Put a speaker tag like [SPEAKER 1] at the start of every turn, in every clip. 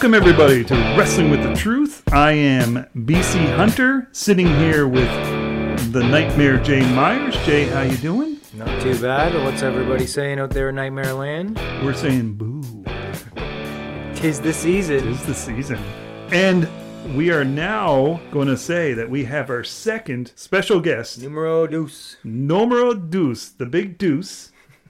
[SPEAKER 1] Welcome, everybody, to Wrestling with the Truth. I am BC Hunter, sitting here with the Nightmare Jay Myers. Jay, how you doing?
[SPEAKER 2] Not too bad. What's everybody saying out there in Nightmare Land?
[SPEAKER 1] We're saying boo.
[SPEAKER 2] 'Tis the season.
[SPEAKER 1] Tis the season. And we are now going to say that we have our second special guest.
[SPEAKER 2] Numero dos.
[SPEAKER 1] Numero dos, the big deuce.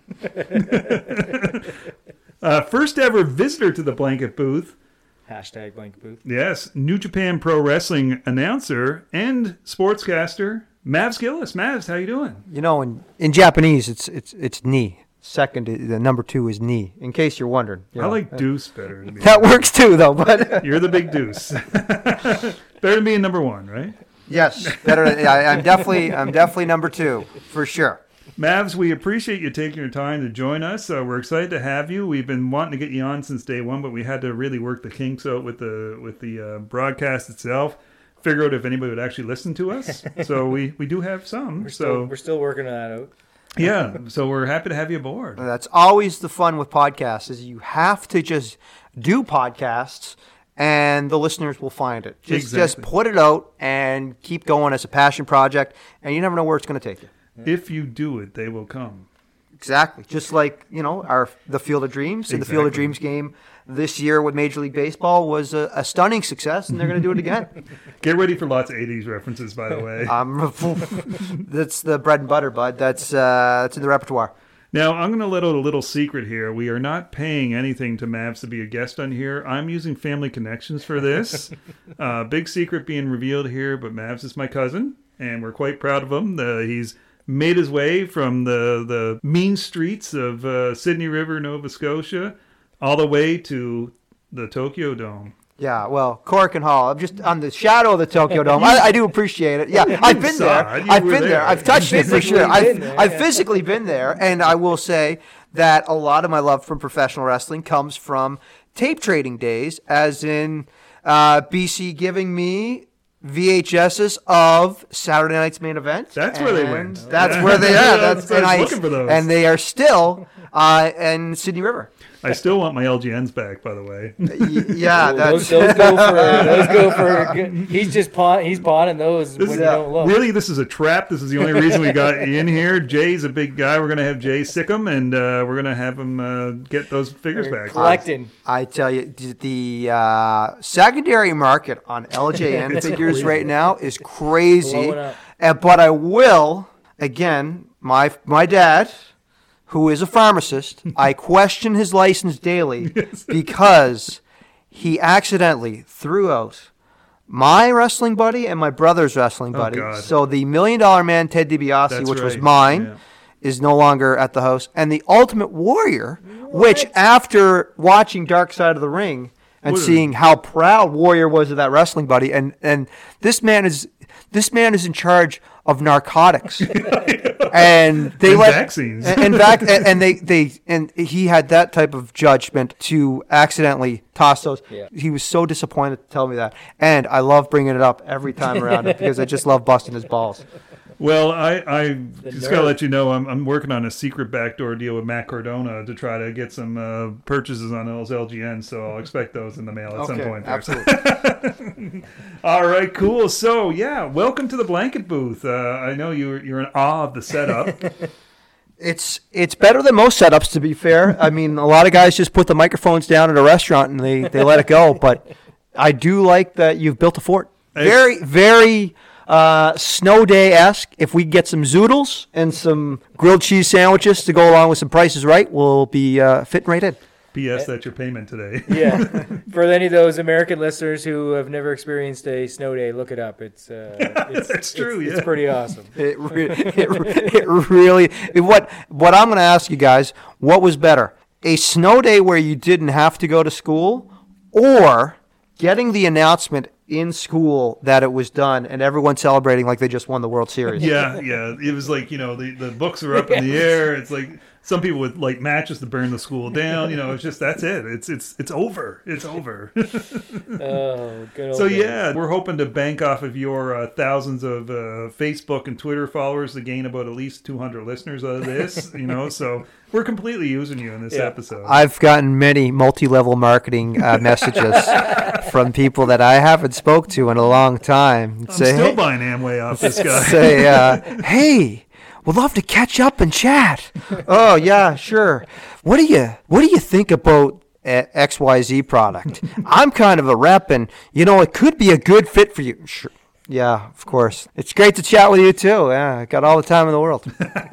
[SPEAKER 1] First ever visitor to the Blanket Booth.
[SPEAKER 2] Hashtag Blanket Booth.
[SPEAKER 1] Yes, New Japan Pro Wrestling announcer and sportscaster, Mavs Gillis. Mavs, how you doing?
[SPEAKER 3] You know, in Japanese, it's ni. Second, the number 2 is ni. In case you're wondering.
[SPEAKER 1] I like deuce better.
[SPEAKER 3] That works too, though. But
[SPEAKER 1] you're the big deuce. Better than being number 1, right?
[SPEAKER 3] Yes, better. I'm definitely number 2 for sure.
[SPEAKER 1] Mavs, we appreciate you taking your time to join us. We're excited to have you. We've been wanting to get you on since day one, but we had to really work the kinks out with the broadcast itself. Figure out if anybody would actually listen to us. So we do have some.
[SPEAKER 2] We're still working that out.
[SPEAKER 1] Yeah, so we're happy to have you aboard.
[SPEAKER 3] That's always the fun with podcasts, is you have to just do podcasts and the listeners will find it. Just put it out and keep going as a passion project, and you never know where it's going to take you.
[SPEAKER 1] If you do it, they will come.
[SPEAKER 3] Exactly. Just like, the Field of Dreams. And the Field of Dreams game this year with Major League Baseball was a stunning success, and they're going to do it again.
[SPEAKER 1] Get ready for lots of 80s references, by the way.
[SPEAKER 3] That's the bread and butter, bud. That's in the repertoire.
[SPEAKER 1] Now, I'm going to let out a little secret here. We are not paying anything to Mavs to be a guest on here. I'm using family connections for this. Big secret being revealed here, but Mavs is my cousin, and we're quite proud of him. He's made his way from the mean streets of Sydney River, Nova Scotia, all the way to the Tokyo Dome.
[SPEAKER 3] Yeah, well, Cork and Hall. I'm just on the shadow of the Tokyo Dome. I do appreciate it. Yeah, I've been there. I've been there. I've touched it for sure. I've physically been there, and I will say that a lot of my love from professional wrestling comes from tape trading days, as in BC giving me VHSs of Saturday Night's Main Event.
[SPEAKER 1] That's where they went.
[SPEAKER 3] That's where they are.
[SPEAKER 1] I was looking for those.
[SPEAKER 3] And they are still in Sydney River.
[SPEAKER 1] I still want my LGNs back, by the way.
[SPEAKER 3] Yeah,
[SPEAKER 2] those go for. He's pawning those when you don't look.
[SPEAKER 1] Really, this is a trap. This is the only reason we got in here. Jay's a big guy. We're going to have Jay sick him, and we're going to have him get those figures back.
[SPEAKER 2] Collecting.
[SPEAKER 3] I tell you, the secondary market on LJN figures right now is crazy. But I will, again, my dad, who is a pharmacist, I question his license daily because he accidentally threw out my wrestling buddy and my brother's wrestling buddy. So the $1 Million Man, Ted DiBiase, which was mine, is no longer at the house. And the Ultimate Warrior, which after watching Dark Side of the Ring and seeing how proud Warrior was of that wrestling buddy, and this man is in charge of narcotics. And they let
[SPEAKER 1] vaccines.
[SPEAKER 3] and he had that type of judgment to accidentally toss those. Yeah. He was so disappointed to tell me that, and I love bringing it up every time around it because I just love busting his balls.
[SPEAKER 1] Well, I just got to let you know I'm working on a secret backdoor deal with Matt Cardona to try to get some purchases on those LGNs, so I'll expect those in the mail at some point.
[SPEAKER 3] Absolutely.
[SPEAKER 1] All right, cool. So, yeah, welcome to the Blanket Booth. I know you're in awe of the setup.
[SPEAKER 3] It's better than most setups, to be fair. I mean, a lot of guys just put the microphones down at a restaurant and they let it go, but I do like that you've built a fort. Very, very snow day-esque. If we get some zoodles and some grilled cheese sandwiches to go along with some Prices Right, we'll be fitting right in.
[SPEAKER 1] P.S. That's your payment today.
[SPEAKER 2] Yeah. For any of those American listeners who have never experienced a snow day, look it up. It's
[SPEAKER 1] true.
[SPEAKER 2] It's pretty awesome.
[SPEAKER 3] It really. What I'm going to ask you guys, what was better? A snow day where you didn't have to go to school, or getting the announcement in school that it was done and everyone celebrating like they just won the World Series?
[SPEAKER 1] Yeah. It was like, the books were up in the air. It's like Some people would light matches to burn the school down. It's just that's it. It's over. It's over.
[SPEAKER 2] Oh, good old
[SPEAKER 1] So
[SPEAKER 2] days.
[SPEAKER 1] yeah, we're hoping to bank off of your thousands of Facebook and Twitter followers to gain about at least 200 listeners out of this. So we're completely using you in this episode.
[SPEAKER 3] I've gotten many multi-level marketing messages from people that I haven't spoke to in a long time.
[SPEAKER 1] I'm still buying Amway off this guy.
[SPEAKER 3] Say, hey, we'd love to catch up and chat. Oh yeah, sure. What do you think about XYZ product? I'm kind of a rep, and it could be a good fit for you. Sure. Yeah, of course. It's great to chat with you too. Yeah, I got all the time in the world.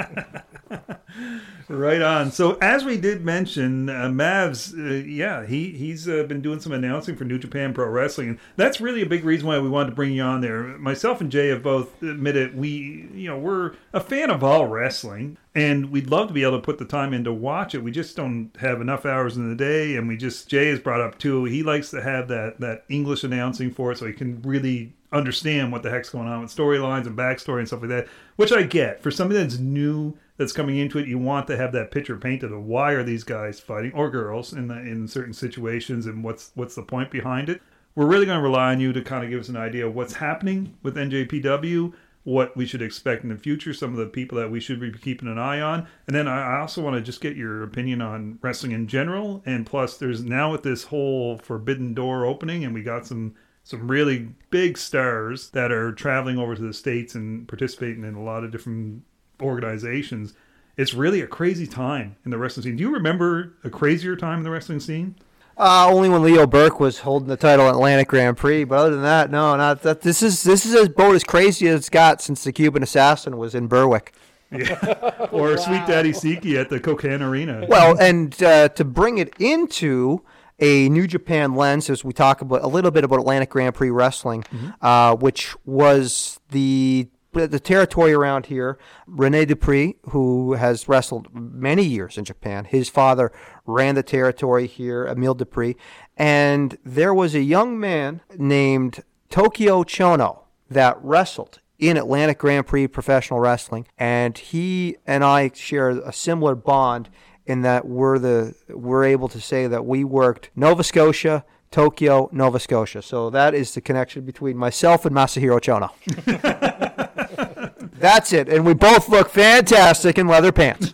[SPEAKER 1] Right on. So as we did mention, Mavs, he's been doing some announcing for New Japan Pro Wrestling. And that's really a big reason why we wanted to bring you on there. Myself and Jay have both admitted we're a fan of all wrestling, and we'd love to be able to put the time in to watch it. We just don't have enough hours in the day, and Jay has brought up too, he likes to have that English announcing for it so he can really understand what the heck's going on with storylines and backstory and stuff like that, which I get. For somebody that's new, that's coming into it, you want to have that picture painted of why are these guys fighting, or girls, in certain situations, and what's the point behind it. We're really going to rely on you to kind of give us an idea of what's happening with NJPW, what we should expect in the future, some of the people that we should be keeping an eye on. And then I also want to just get your opinion on wrestling in general. And plus, there's now with this whole Forbidden Door opening, and we got some really big stars that are traveling over to the States and participating in a lot of different organizations. It's really a crazy time in the wrestling scene. Do you remember a crazier time in the wrestling scene?
[SPEAKER 3] Only when Leo Burke was holding the title at Atlantic Grand Prix, but other than that, no, not that. This is about as crazy as it's got since the Cuban Assassin was in Berwick.
[SPEAKER 1] Yeah. Or Sweet Daddy Siki at the Cocan Arena.
[SPEAKER 3] Well, and to bring it into a New Japan lens, as we talk about a little bit about Atlantic Grand Prix Wrestling, which was the territory around here. Rene Dupree, who has wrestled many years in Japan, his father ran the territory here, Emile Dupree, and there was a young man named Tokyo Chono that wrestled in Atlantic Grand Prix Professional Wrestling, and he and I share a similar bond in that we're able to say that we worked Nova Scotia, Tokyo, Nova Scotia. So that is the connection between myself and Masahiro Chono. That's it. And we both look fantastic in leather pants.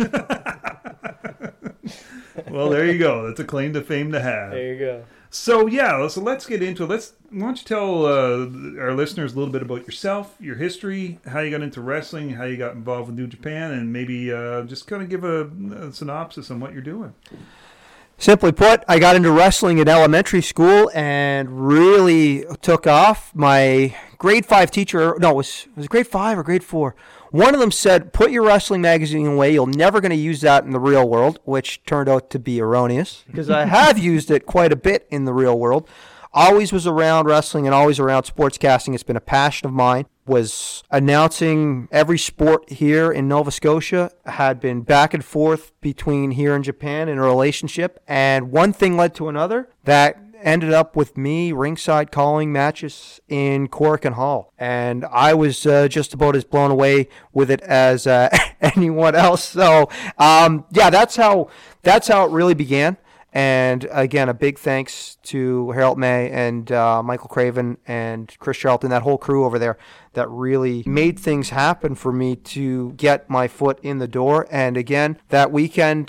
[SPEAKER 1] Well, there you go. That's a claim to fame to have.
[SPEAKER 2] There you go.
[SPEAKER 1] So let's get into it. Why don't you tell our listeners a little bit about yourself, your history, how you got into wrestling, how you got involved with New Japan, and maybe just kind of give a synopsis on what you're doing.
[SPEAKER 3] Simply put, I got into wrestling in elementary school and really took off. My grade 5 teacher, was it grade 5 or grade 4? One of them said, put your wrestling magazine away. You're never going to use that in the real world, which turned out to be erroneous because I have used it quite a bit in the real world. Always was around wrestling and always around sportscasting. It's been a passion of mine. Was announcing every sport here in Nova Scotia. Had been back and forth between here and Japan in a relationship. And one thing led to another that ended up with me ringside calling matches in Cork and Hall. And I was just about as blown away with it as anyone else. So, that's how it really began. And again, a big thanks to Harold May and Michael Craven and Chris Charlton, that whole crew over there that really made things happen for me to get my foot in the door. And again, that weekend,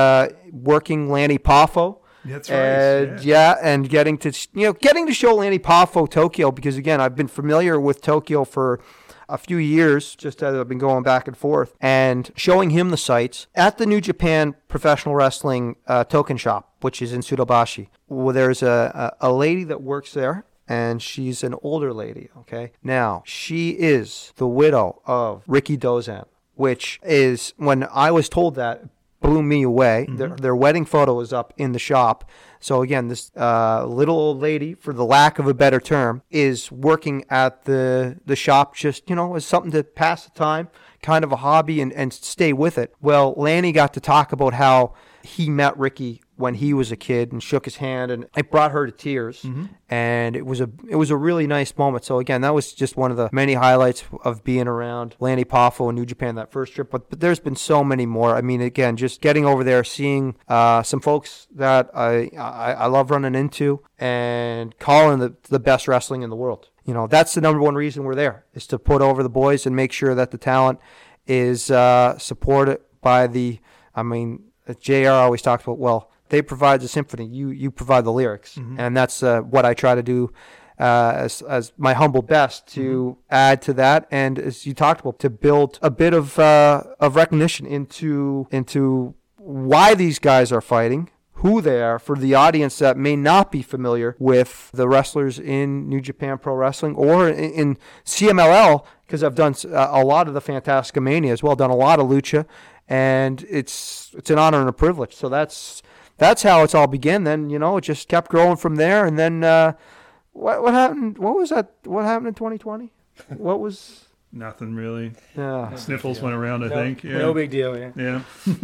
[SPEAKER 3] working Lanny Poffo.
[SPEAKER 1] That's right.
[SPEAKER 3] And getting to show Lanny Poffo Tokyo, because again, I've been familiar with Tokyo for a few years, just as I've been going back and forth, and showing him the sites at the New Japan Professional Wrestling Token Shop, which is in Sudobashi. Well, there's a lady that works there, and she's an older lady, okay? Now, she is the widow of Ricky Dozan, which is, when I was told that, blew me away. Mm-hmm. Their wedding photo is up in the shop. So again, this little old lady, for the lack of a better term, is working at the shop just, as something to pass the time, kind of a hobby, and stay with it. Well, Lanny got to talk about how he met Ricky when he was a kid and shook his hand, and it brought her to tears. And it was a really nice moment. So again, that was just one of the many highlights of being around Lanny Poffo in New Japan that first trip. But there's been so many more. I mean, again, just getting over there, seeing some folks that I love running into, and calling the best wrestling in the world. You know, that's the number one reason we're there, is to put over the boys and make sure that the talent is supported by the. I mean, JR always talks about, well, they provide the symphony, you provide the lyrics, and that's what I try to do as my humble best to add to that, and as you talked about, to build a bit of recognition into why these guys are fighting, who they are, for the audience that may not be familiar with the wrestlers in New Japan Pro Wrestling or in CMLL, because I've done a lot of the Fantastica Mania as well, done a lot of lucha, and it's an honor and a privilege. So that's how it's all began. Then, you know, it just kept growing from there. And then what happened? What was that? What happened in 2020? What was?
[SPEAKER 1] Nothing really.
[SPEAKER 3] Yeah.
[SPEAKER 1] Sniffles went around, I think. Yeah.
[SPEAKER 2] No big deal.
[SPEAKER 1] Yeah.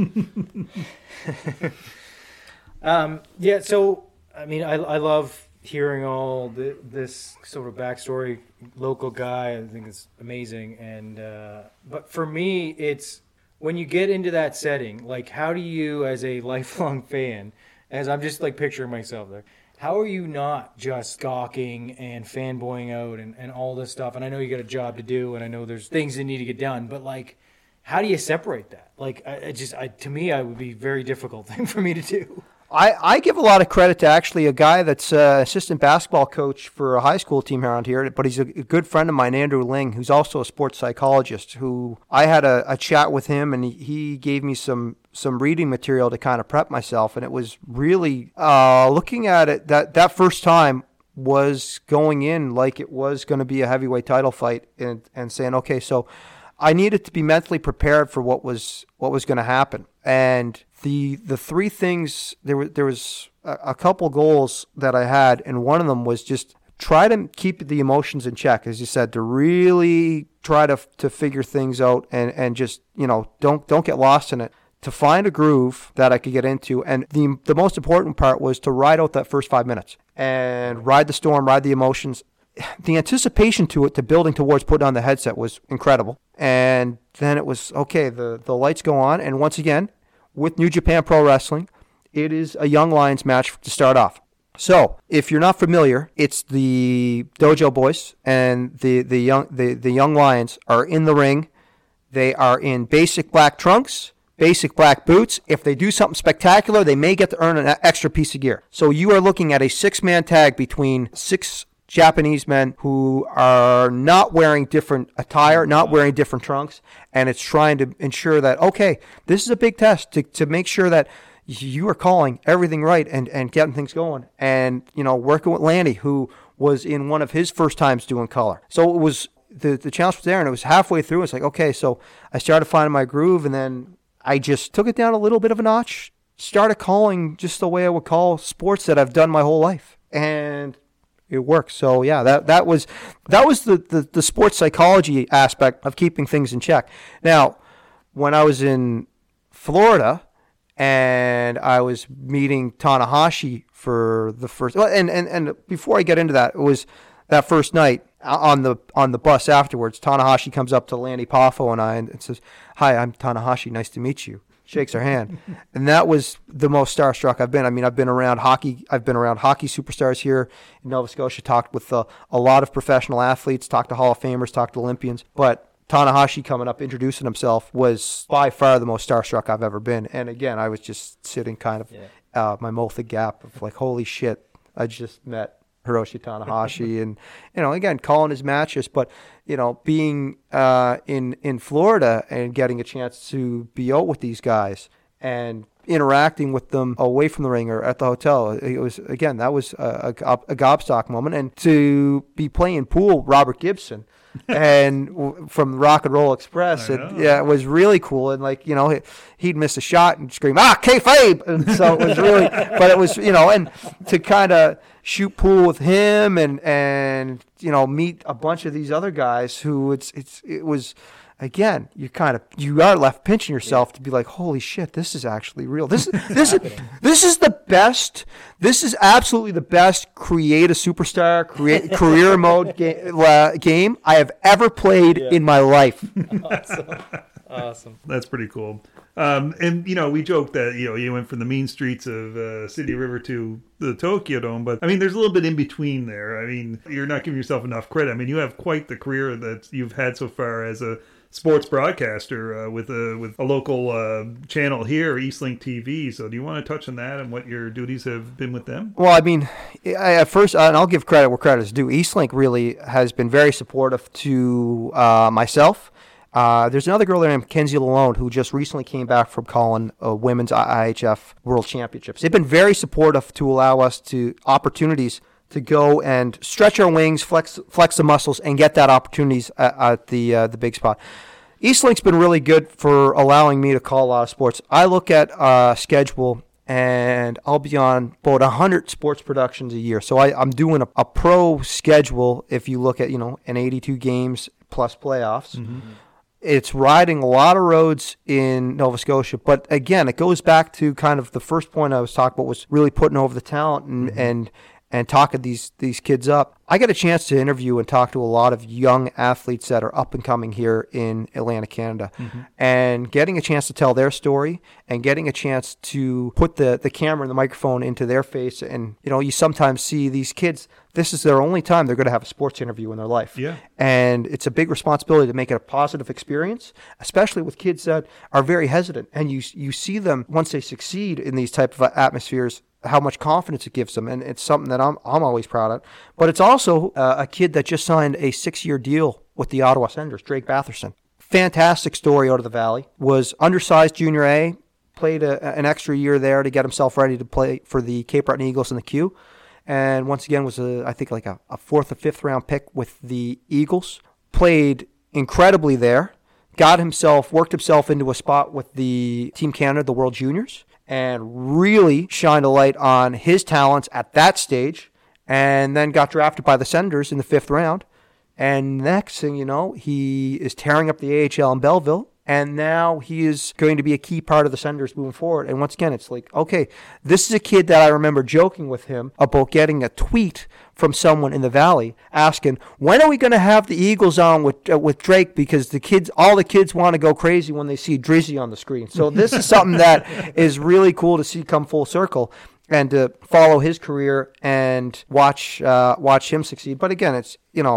[SPEAKER 2] Yeah. So, I mean, I love hearing all this sort of backstory. Local guy, I think it's amazing. And but for me, it's when you get into that setting, like, how do you, as a lifelong fan, as I'm just like picturing myself there, how are you not just gawking and fanboying out and all this stuff? And I know you got a job to do, and I know there's things that need to get done, but like, how do you separate that? Like, to me, it would be a very difficult thing for me to do.
[SPEAKER 3] I give a lot of credit to actually a guy that's assistant basketball coach for a high school team around here, but he's a good friend of mine, Andrew Ling, who's also a sports psychologist, who I had a chat with him, and he gave me some reading material to kind of prep myself, and it was really looking at it, that first time was going in like it was going to be a heavyweight title fight, and saying, okay, so I needed to be mentally prepared for what was going to happen. And the three things, there was a couple goals that I had, and one of them was just try to keep the emotions in check, as you said, to really try to figure things out, and just, you know, don't get lost in it, to find a groove that I could get into. And the most important part was to ride out that first 5 minutes and ride the storm, ride the emotions. The anticipation to building towards putting on the headset was incredible. And then it was, okay, the lights go on. And once again, with New Japan Pro Wrestling, it is a Young Lions match to start off. So if you're not familiar, it's the Dojo Boys and the Young Lions are in the ring. They are in basic black trunks, basic black boots. If they do something spectacular, they may get to earn an extra piece of gear. So you are looking at a 6-man tag between 6 Japanese men who are not wearing different attire, not wearing different trunks, and it's trying to ensure that, okay, this is a big test to make sure that you are calling everything right and getting things going. And, you know, working with Lanny, who was in one of his first times doing color. So it was, the challenge was there, and it was halfway through. It's like, okay, so I started finding my groove, and then I just took it down a little bit of a notch, started calling just the way I would call sports that I've done my whole life. And it works. So yeah, that was the sports psychology aspect of keeping things in check. Now, when I was in Florida and I was meeting Tanahashi for the first, and before I get into that, it was that first night on the bus afterwards. Tanahashi comes up to Lanny Poffo and I and says, "Hi, I'm Tanahashi. Nice to meet you." Shakes our hand. And that was the most starstruck I've been. I mean, I've been around hockey superstars here in Nova Scotia, talked with a lot of professional athletes, talked to Hall of Famers, talked to Olympians. But Tanahashi coming up, introducing himself, was by far the most starstruck I've ever been. And again, I was just sitting kind of my mouth agape of like, holy shit, I just met Hiroshi Tanahashi. And, you know, again, calling his matches, but, you know, being in Florida and getting a chance to be out with these guys and interacting with them away from the ring or at the hotel, it was, again, that was a gobstock moment. And to be playing pool, Robert Gibson, and from Rock and Roll Express, it was really cool. And like, you know, he'd miss a shot and scream, kayfabe. And so it was really, but it was, you know, and to kind of shoot pool with him and you know, meet a bunch of these other guys who it was again, you are left pinching yourself to be like, holy shit, this is actually real. This is the best. This is absolutely the best create a superstar, career mode game I have ever played in my life.
[SPEAKER 2] Awesome.
[SPEAKER 1] That's pretty cool. And, we joke that, you went from the mean streets of City River to the Tokyo Dome, but, there's a little bit in between there. You're not giving yourself enough credit. You have quite the career that you've had so far as a sports broadcaster with a local channel here, Eastlink TV. So do you want to touch on that and what your duties have been with them?
[SPEAKER 3] Well, at first, and I'll give credit where credit is due, Eastlink really has been very supportive to myself. There's another girl there named Kenzie Lalonde who just recently came back from calling women's IHF World Championships. They've been very supportive to allow us opportunities to go and stretch our wings, flex the muscles, and get that opportunities at the big spot. Eastlink's been really good for allowing me to call a lot of sports. I look at schedule, and I'll be on about 100 sports productions a year. So I'm doing a pro schedule if you look at, an 82 games plus playoffs. Mm-hmm. It's riding a lot of roads in Nova Scotia. But again, it goes back to kind of the first point I was talking about was really putting over the talent and talking these kids up. I get a chance to interview and talk to a lot of young athletes that are up and coming here in Atlantic, Canada. Mm-hmm. And getting a chance to tell their story and getting a chance to put the camera and the microphone into their face. And, you sometimes see these kids, this is their only time they're going to have a sports interview in their life.
[SPEAKER 1] Yeah.
[SPEAKER 3] And it's a big responsibility to make it a positive experience, especially with kids that are very hesitant. And you see them, once they succeed in these type of atmospheres, how much confidence it gives them. And it's something that I'm always proud of. But it's also a kid that just signed a 6-year deal with the Ottawa Senators, Drake Batherson. Fantastic story out of the Valley. Was undersized junior A, played an extra year there to get himself ready to play for the Cape Breton Eagles in the Q. And once again was, I think, like a 4th or 5th round pick with the Eagles. Played incredibly there. Worked himself into a spot with the Team Canada, the World Juniors, and really shined a light on his talents at that stage, and then got drafted by the Senators in the 5th round. And next thing you know, he is tearing up the AHL in Belleville, and now he is going to be a key part of the Senators moving forward. And once again, it's like, okay, this is a kid that I remember joking with him about getting a tweet from someone in the Valley asking, when are we going to have the Eagles on with Drake? Because all the kids want to go crazy when they see Drizzy on the screen. So this is something that is really cool to see come full circle and to follow his career and watch him succeed. But again, it's,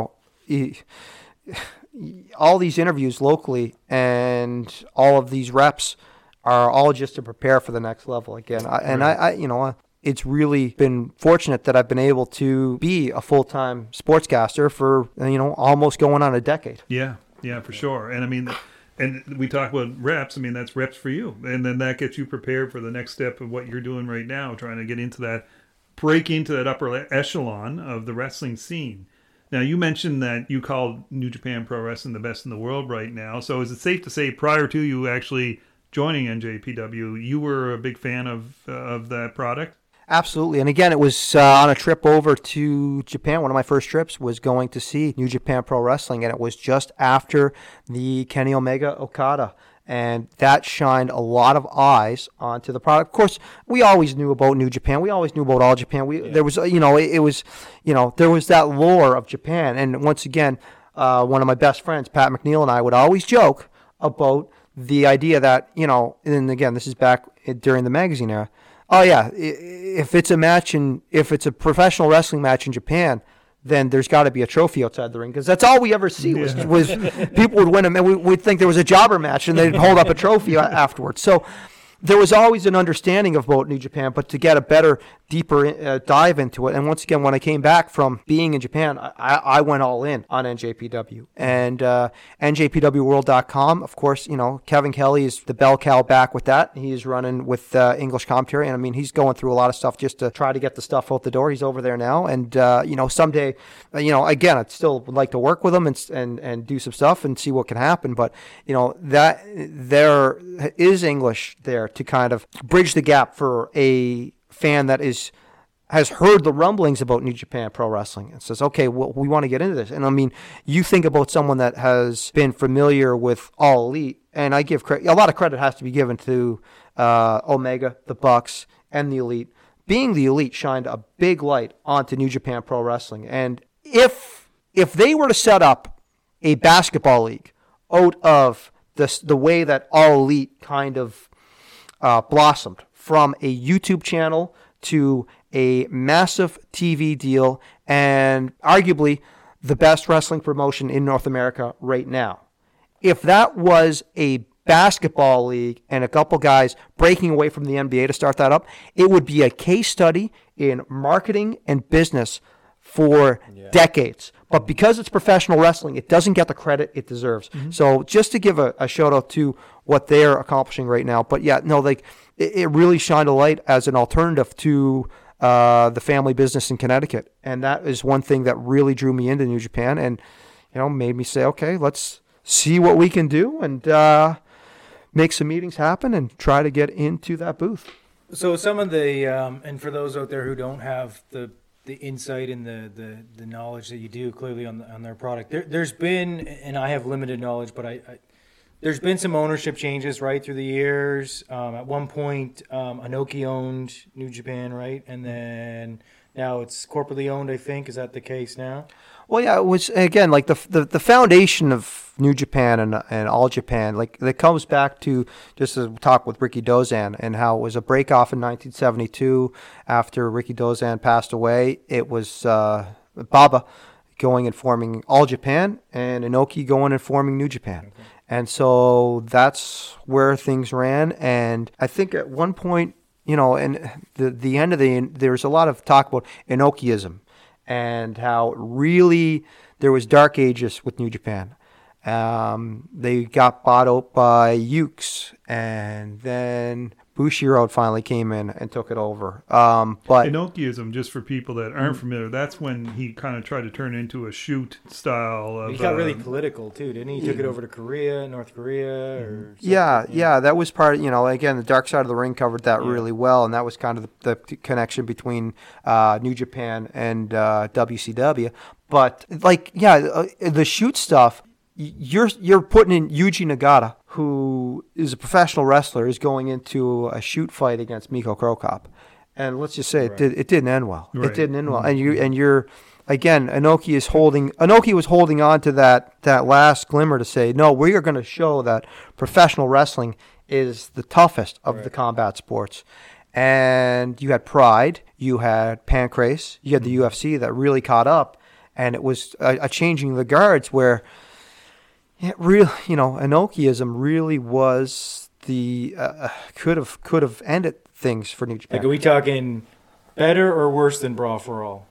[SPEAKER 3] all these interviews locally and all of these reps are all just to prepare for the next level again. It's really been fortunate that I've been able to be a full-time sportscaster for, almost going on a decade.
[SPEAKER 1] Yeah, for sure. And and we talk about reps. That's reps for you. And then that gets you prepared for the next step of what you're doing right now, trying to break into that upper echelon of the wrestling scene. Now, you mentioned that you called New Japan Pro Wrestling the best in the world right now. So is it safe to say prior to you actually joining NJPW, you were a big fan of that product?
[SPEAKER 3] Absolutely. And again, it was on a trip over to Japan. One of my first trips was going to see New Japan Pro Wrestling, and it was just after the Kenny Omega Okada. And that shined a lot of eyes onto the product. Of course, we always knew about New Japan. We always knew about All Japan. There was, there was that lore of Japan. And once again, one of my best friends, Pat McNeil, and I would always joke about the idea that, and again, this is back during the magazine era. Oh yeah, if it's a professional wrestling match in Japan, then there's got to be a trophy outside the ring, because that's all we ever see was people would win them, and we'd think there was a jobber match, and they'd hold up a trophy afterwards. So there was always an understanding of about New Japan, but to get a better, deeper dive into it. And once again, when I came back from being in Japan, I went all in on NJPW. And NJPWworld.com, of course, Kevin Kelly is the bell cow back with that. He's running with English commentary. And he's going through a lot of stuff just to try to get the stuff out the door. He's over there now. And, someday, again, I'd still would like to work with him and do some stuff and see what can happen. But, that there is English there to kind of bridge the gap for a fan that is has heard the rumblings about New Japan Pro Wrestling and says, okay, well, we want to get into this. And I mean, you think about someone that has been familiar with All Elite, and I give a lot of credit has to be given to Omega, the Bucks, and the Elite. Being the Elite shined a big light onto New Japan Pro Wrestling. And if they were to set up a basketball league out of the way that All Elite kind of blossomed, from a YouTube channel to a massive TV deal, and arguably the best wrestling promotion in North America right now. If that was a basketball league and a couple guys breaking away from the NBA to start that up, it would be a case study in marketing and business for decades. But because it's professional wrestling, it doesn't get the credit it deserves. Mm-hmm. So just to give a shout out to what they're accomplishing right now. But yeah, no, like it really shined a light as an alternative to the family business in Connecticut. And that is one thing that really drew me into New Japan and, made me say, okay, let's see what we can do and make some meetings happen and try to get into that booth.
[SPEAKER 2] So some of the, and for those out there who don't have the insight and the knowledge that you do clearly on their product, there's been, and I have limited knowledge, but there's been some ownership changes, right, through the years. At one point, Inoki owned New Japan, right? And then now it's corporately owned, I think. Is that the case now?
[SPEAKER 3] Well, yeah, it was, again, like the foundation of New Japan and All Japan, like that comes back to just a talk with Ricky Dozan and how it was a break-off in 1972 after Ricky Dozan passed away. It was Baba going and forming All Japan and Inoki going and forming New Japan. Okay. And so that's where things ran. And I think at one point, and the end of there's a lot of talk about Inokiism and how really there was dark ages with New Japan. They got bought out by Ukes, and then Bushiroad finally came in and took it over. But
[SPEAKER 1] Inokiism, just for people that aren't familiar, that's when he kind of tried to turn into a shoot style of...
[SPEAKER 2] He got really political, too, didn't he? He took it over to Korea, North Korea, or...
[SPEAKER 3] Yeah, that was part of, again, the Dark Side of the Ring covered that really well, and that was kind of the connection between New Japan and WCW. But, the shoot stuff... You're putting in Yuji Nagata, who is a professional wrestler, is going into a shoot fight against Miko Krokop, and let's just say it didn't end well. Right. It didn't end well, and you're again, Inoki was holding on to that last glimmer to say, no, we are going to show that professional wrestling is the toughest of the combat sports. And you had Pride, you had Pancrase, you had the UFC that really caught up, and it was a changing of the guards where. It really, Inokiism really was the could have ended things for New Japan.
[SPEAKER 2] Like, are we talking better or worse than Brawl for All?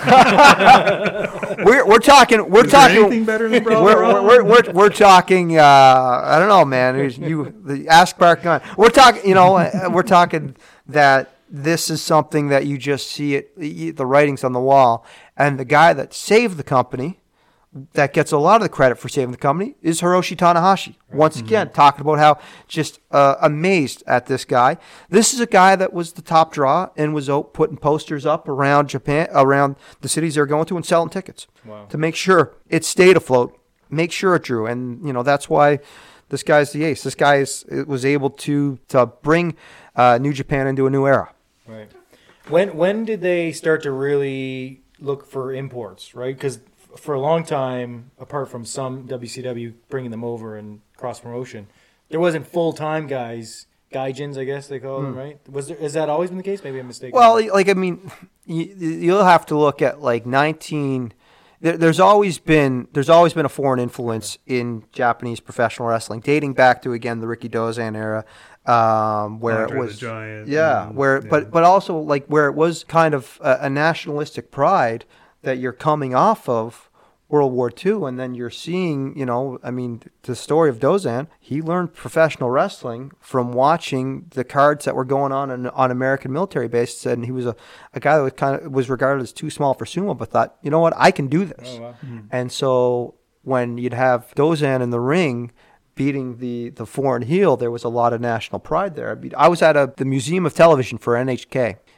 [SPEAKER 3] We're talking.
[SPEAKER 1] Is there anything better than Brawl for All?
[SPEAKER 3] We're talking. I don't know, man. The Ask Bart Gunn. We're talking. We're talking that this is something that you just see the writings on the wall, and the guy that saved the company, that gets a lot of the credit for saving the company, is Hiroshi Tanahashi. Once again, talking about how just amazed at this guy. This is a guy that was the top draw and was out putting posters up around Japan, around the cities they're going to, and selling tickets to make sure it stayed afloat, make sure it drew. And, that's why this guy's the ace. This guy was able to bring New Japan into a new era.
[SPEAKER 2] Right. When did they start to really look for imports, right? Because for a long time, apart from some WCW bringing them over and cross-promotion, there wasn't full-time guys, gaijins, I guess they call them, right? Has that always been the case? Maybe I'm mistaken.
[SPEAKER 3] Well, you'll have to look at there's always been a foreign influence in Japanese professional wrestling, dating back to, again, the Ricky Dozan era, where
[SPEAKER 1] Andre
[SPEAKER 3] it was
[SPEAKER 1] the Giant,
[SPEAKER 3] but also where it was kind of a nationalistic pride that you're coming off of World War II, and then you're seeing, the story of Dozan, he learned professional wrestling from watching the cards that were going on American military bases, and he was a guy that was regarded as too small for sumo, but thought, you know what, I can do this. Oh, wow. And so when you'd have Dozan in the ring beating the foreign heel, there was a lot of national pride there. I was at the Museum of Television for NHK,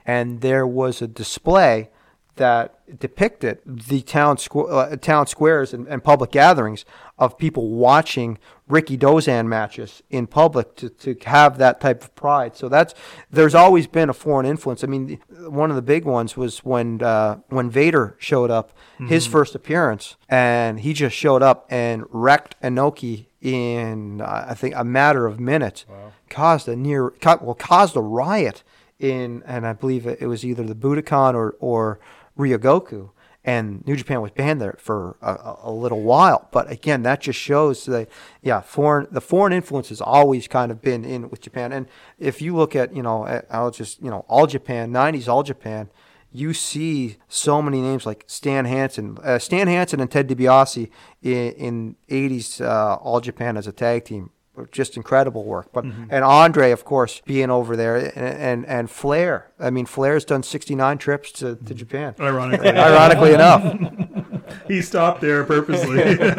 [SPEAKER 3] and there was a display that depicted the town squares and public gatherings of people watching Ricky Dozan matches in public to have that type of pride. So there's always been a foreign influence. I mean, one of the big ones was when Vader showed up, his first appearance, and he just showed up and wrecked Inoki in I think a matter of minutes.
[SPEAKER 2] Wow.
[SPEAKER 3] Caused a riot and I believe it was either the Budokan or Ryogoku, and New Japan was banned there for a little while. But again, that just shows that the foreign influence has always kind of been in with Japan. And if you look at All Japan, 90s All Japan, you see so many names like Stan Hansen and Ted DiBiase in 80s All Japan as a tag team. Just incredible work. But and Andre, of course, being over there, and Flair. I mean, Flair's done 69 trips to Japan. Ironically enough.
[SPEAKER 1] He stopped there purposely.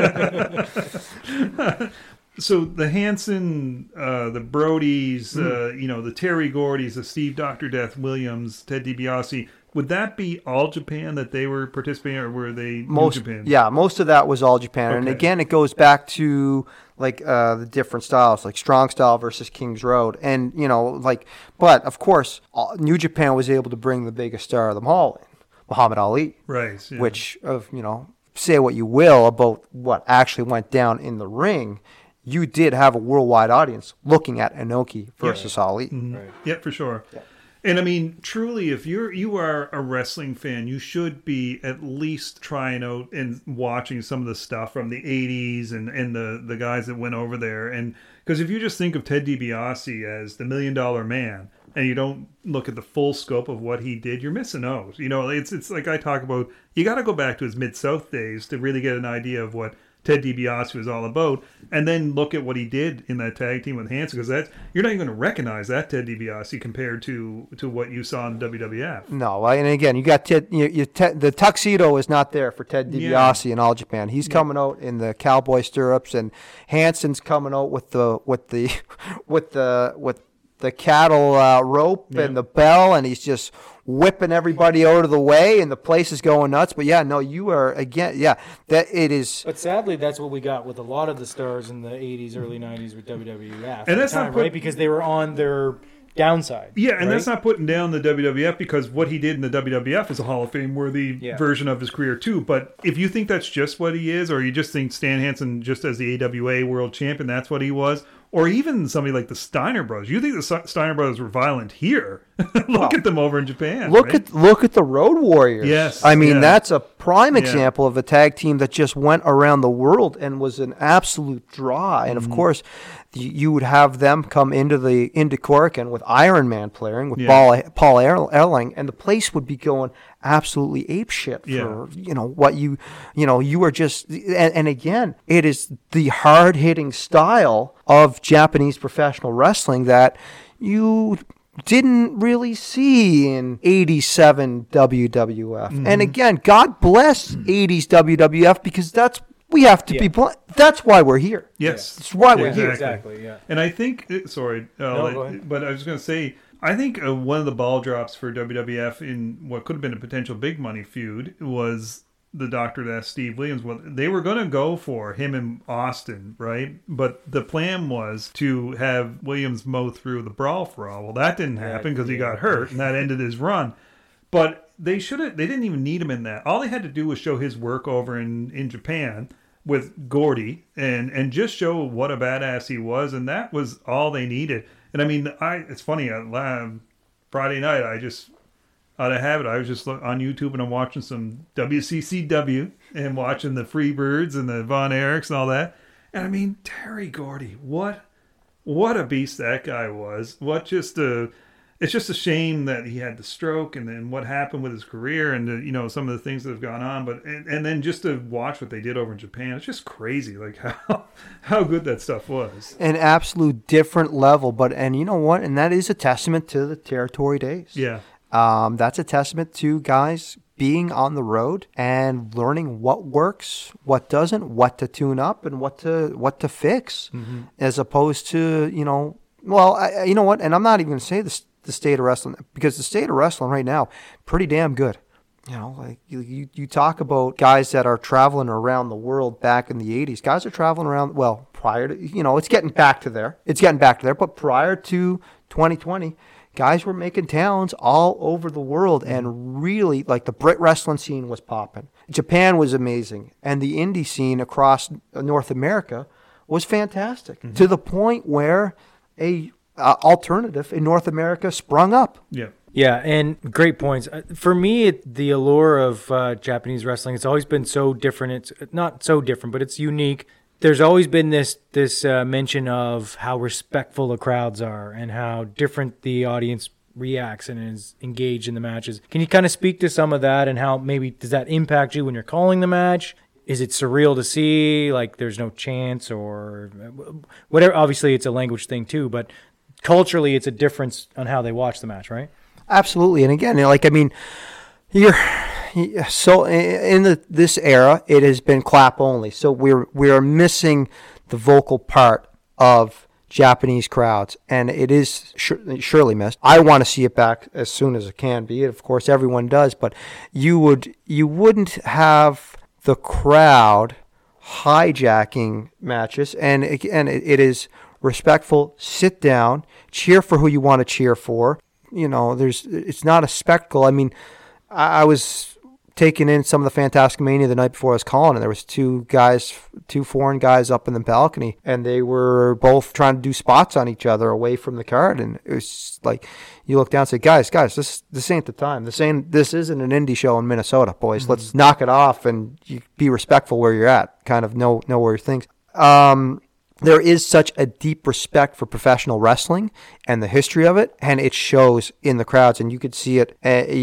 [SPEAKER 1] So the Hansen, the Brodies, the Terry Gordys, the Steve Dr. Death Williams, Ted DiBiase, would that be All Japan that they were participating, or were they New Japan?
[SPEAKER 3] Yeah, most of that was All Japan. Okay. And again, it goes back to the different styles, like Strong Style versus King's Road. And, but of course, New Japan was able to bring the biggest star of them all in, Muhammad Ali.
[SPEAKER 1] Right. Yeah.
[SPEAKER 3] Which, say what you will about what actually went down in the ring, you did have a worldwide audience looking at Inoki versus Ali.
[SPEAKER 1] Mm-hmm. Right. Yeah, for sure. Yeah. And I mean, truly, if you are a wrestling fan, you should be at least trying out and watching some of the stuff from the 80s and the guys that went over there. And because if you just think of Ted DiBiase as the $1 Million Man, and you don't look at the full scope of what he did, you're missing out. It's like I talk about, you got to go back to his Mid-South days to really get an idea of what Ted DiBiase was all about, and then look at what he did in that tag team with Hansen, because you're not even going to recognize that Ted DiBiase compared to what you saw in WWF.
[SPEAKER 3] No, and again, you got Ted. The tuxedo is not there for Ted DiBiase in All Japan. He's coming out in the cowboy stirrups, and Hansen's coming out with the cattle rope and the bell, and he's just whipping everybody out of the way, and the place is going nuts. But you are that it is.
[SPEAKER 2] But sadly, that's what we got with a lot of the stars in the 80s, early 90s with WWF.
[SPEAKER 1] And that's
[SPEAKER 2] not right, because they were on their downside.
[SPEAKER 1] Yeah, and that's not putting down the WWF, because what he did in the WWF is a Hall of Fame worthy version of his career too. But if you think that's just what he is, or you just think Stan Hansen just as the AWA World Champion, that's what he was, or even somebody like the Steiner Brothers. You think the Steiner Brothers were violent here? Look at them over in Japan.
[SPEAKER 3] Look at the Road Warriors.
[SPEAKER 1] Yes,
[SPEAKER 3] I mean that's a prime example of a tag team that just went around the world and was an absolute draw. And of course, you would have them come into Korakuen with Iron Man playing with Paul Erling, and the place would be going absolutely apeshit for what you were just. And again, it is the hard hitting style of Japanese professional wrestling that you didn't really see in 87 WWF. And again, God bless 80s WWF, because we have to be blunt. That's why we're here.
[SPEAKER 1] Yes.
[SPEAKER 3] That's why we're here.
[SPEAKER 2] Exactly, yeah.
[SPEAKER 1] And I think, sorry,
[SPEAKER 2] go ahead.
[SPEAKER 1] But I was going to say, I think one of the ball drops for WWF in what could have been a potential big money feud was the Dr. Death Steve Williams. Well, they were going to go for him in Austin, right? But the plan was to have Williams mow through the Brawl for All. Well, that didn't happen because he got hurt, and that ended his run. But they didn't even need him in that. All they had to do was show his work over in Japan with Gordy and just show what a badass he was, and that was all they needed. And I mean, it's funny, Friday night, out of habit, I was just on YouTube and I'm watching some WCCW and watching the Freebirds and the Von Erichs and all that. And I mean, Terry Gordy, what a beast that guy was. It's just a shame that he had the stroke and then what happened with his career and some of the things that have gone on. But and then just to watch what they did over in Japan, it's just crazy, like how good that stuff was.
[SPEAKER 3] An absolute different level. And you know what? And that is a testament to the territory days.
[SPEAKER 1] Yeah.
[SPEAKER 3] That's a testament to guys being on the road and learning what works, what doesn't, what to tune up, and what to fix, as opposed to Well, you know what? And I'm not even going to say this. the state of wrestling, because the state of wrestling right now, pretty damn good. You know, like you talk about guys that are traveling around the world back in the 80s. Guys are traveling around, well, prior to, you know, it's getting back to there. But prior to 2020, guys were making towns all over the world, and really, like, the Brit wrestling scene was popping. Japan was amazing, and the indie scene across North America was fantastic, to the point where a alternative in North America sprung up.
[SPEAKER 1] Yeah.
[SPEAKER 2] Yeah, and great points. For me, the allure of Japanese wrestling, it's always been so different. It's not so different, but it's unique. There's always been this mention of how respectful the crowds are and how different the audience reacts and is engaged in the matches. Can you kind of speak to some of that, and how maybe does that impact you when you're calling the match? Is it surreal to see, like, there's no chance or whatever? Obviously, it's a language thing too, but culturally, it's a difference on how they watch the match, right?
[SPEAKER 3] Absolutely. And again, like, I mean, so in this era, it has been clap only. So we are missing the vocal part of Japanese crowds, and it is surely missed. I want to see it back as soon as it can be. Of course, everyone does, but you wouldn't have the crowd hijacking matches, and it is respectful. Sit down, cheer for who you want to cheer for. You know, it's not a spectacle. I mean, I was taking in some of the Fantastic Mania the night before I was calling, and there was two foreign guys up in the balcony, and they were both trying to do spots on each other away from the card, and it was like, you look down and say, guys, this ain't the time. This isn't an indie show in Minnesota, boys. Mm-hmm. Let's knock it off and you be respectful where you're at. Kind of know where your things. There is such a deep respect for professional wrestling and the history of it, and it shows in the crowds, and you could see it.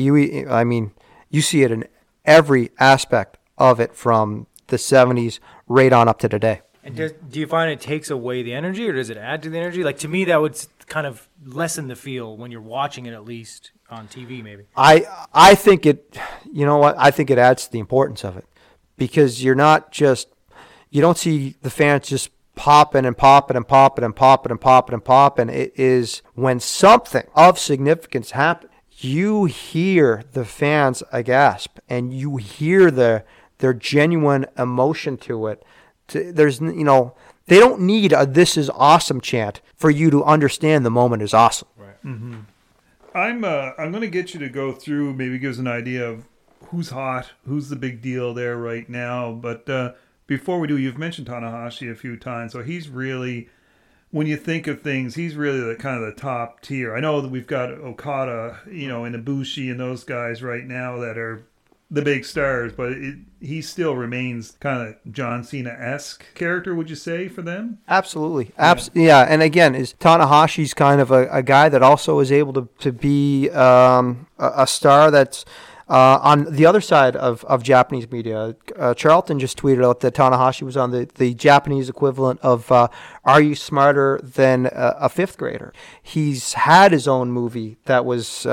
[SPEAKER 3] You see it in every aspect of it from the 70s right on up to today.
[SPEAKER 2] And do you find it takes away the energy, or does it add to the energy? Like, to me, that would kind of lessen the feel when you're watching it, at least on TV, maybe.
[SPEAKER 3] I think it, you know what? I think it adds to the importance of it, because you don't see the fans just popping and popping and popping and popping and popping and popping. It is when something of significance happens, you hear the fans gasp, and you hear their genuine emotion to it. There's, you know, they don't need a "this is awesome" chant for you to understand the moment is awesome.
[SPEAKER 1] Right. Mm-hmm. I'm going to get you to go through, maybe give us an idea of who's hot, who's the big deal there right now. But before we do, you've mentioned Tanahashi a few times, so he's really, when you think of things, he's really the kind of the top tier. I know that we've got Okada, you know, and Ibushi and those guys right now that are the big stars, but he still remains kind of John Cena-esque character, would you say, for them?
[SPEAKER 3] Absolutely. Yeah. And again, Tanahashi's kind of a guy that also is able to be a star that's on the other side of Japanese media. Charlton just tweeted out that Tanahashi was on the Japanese equivalent of Are You Smarter Than a Fifth Grader? He's had his own movie that was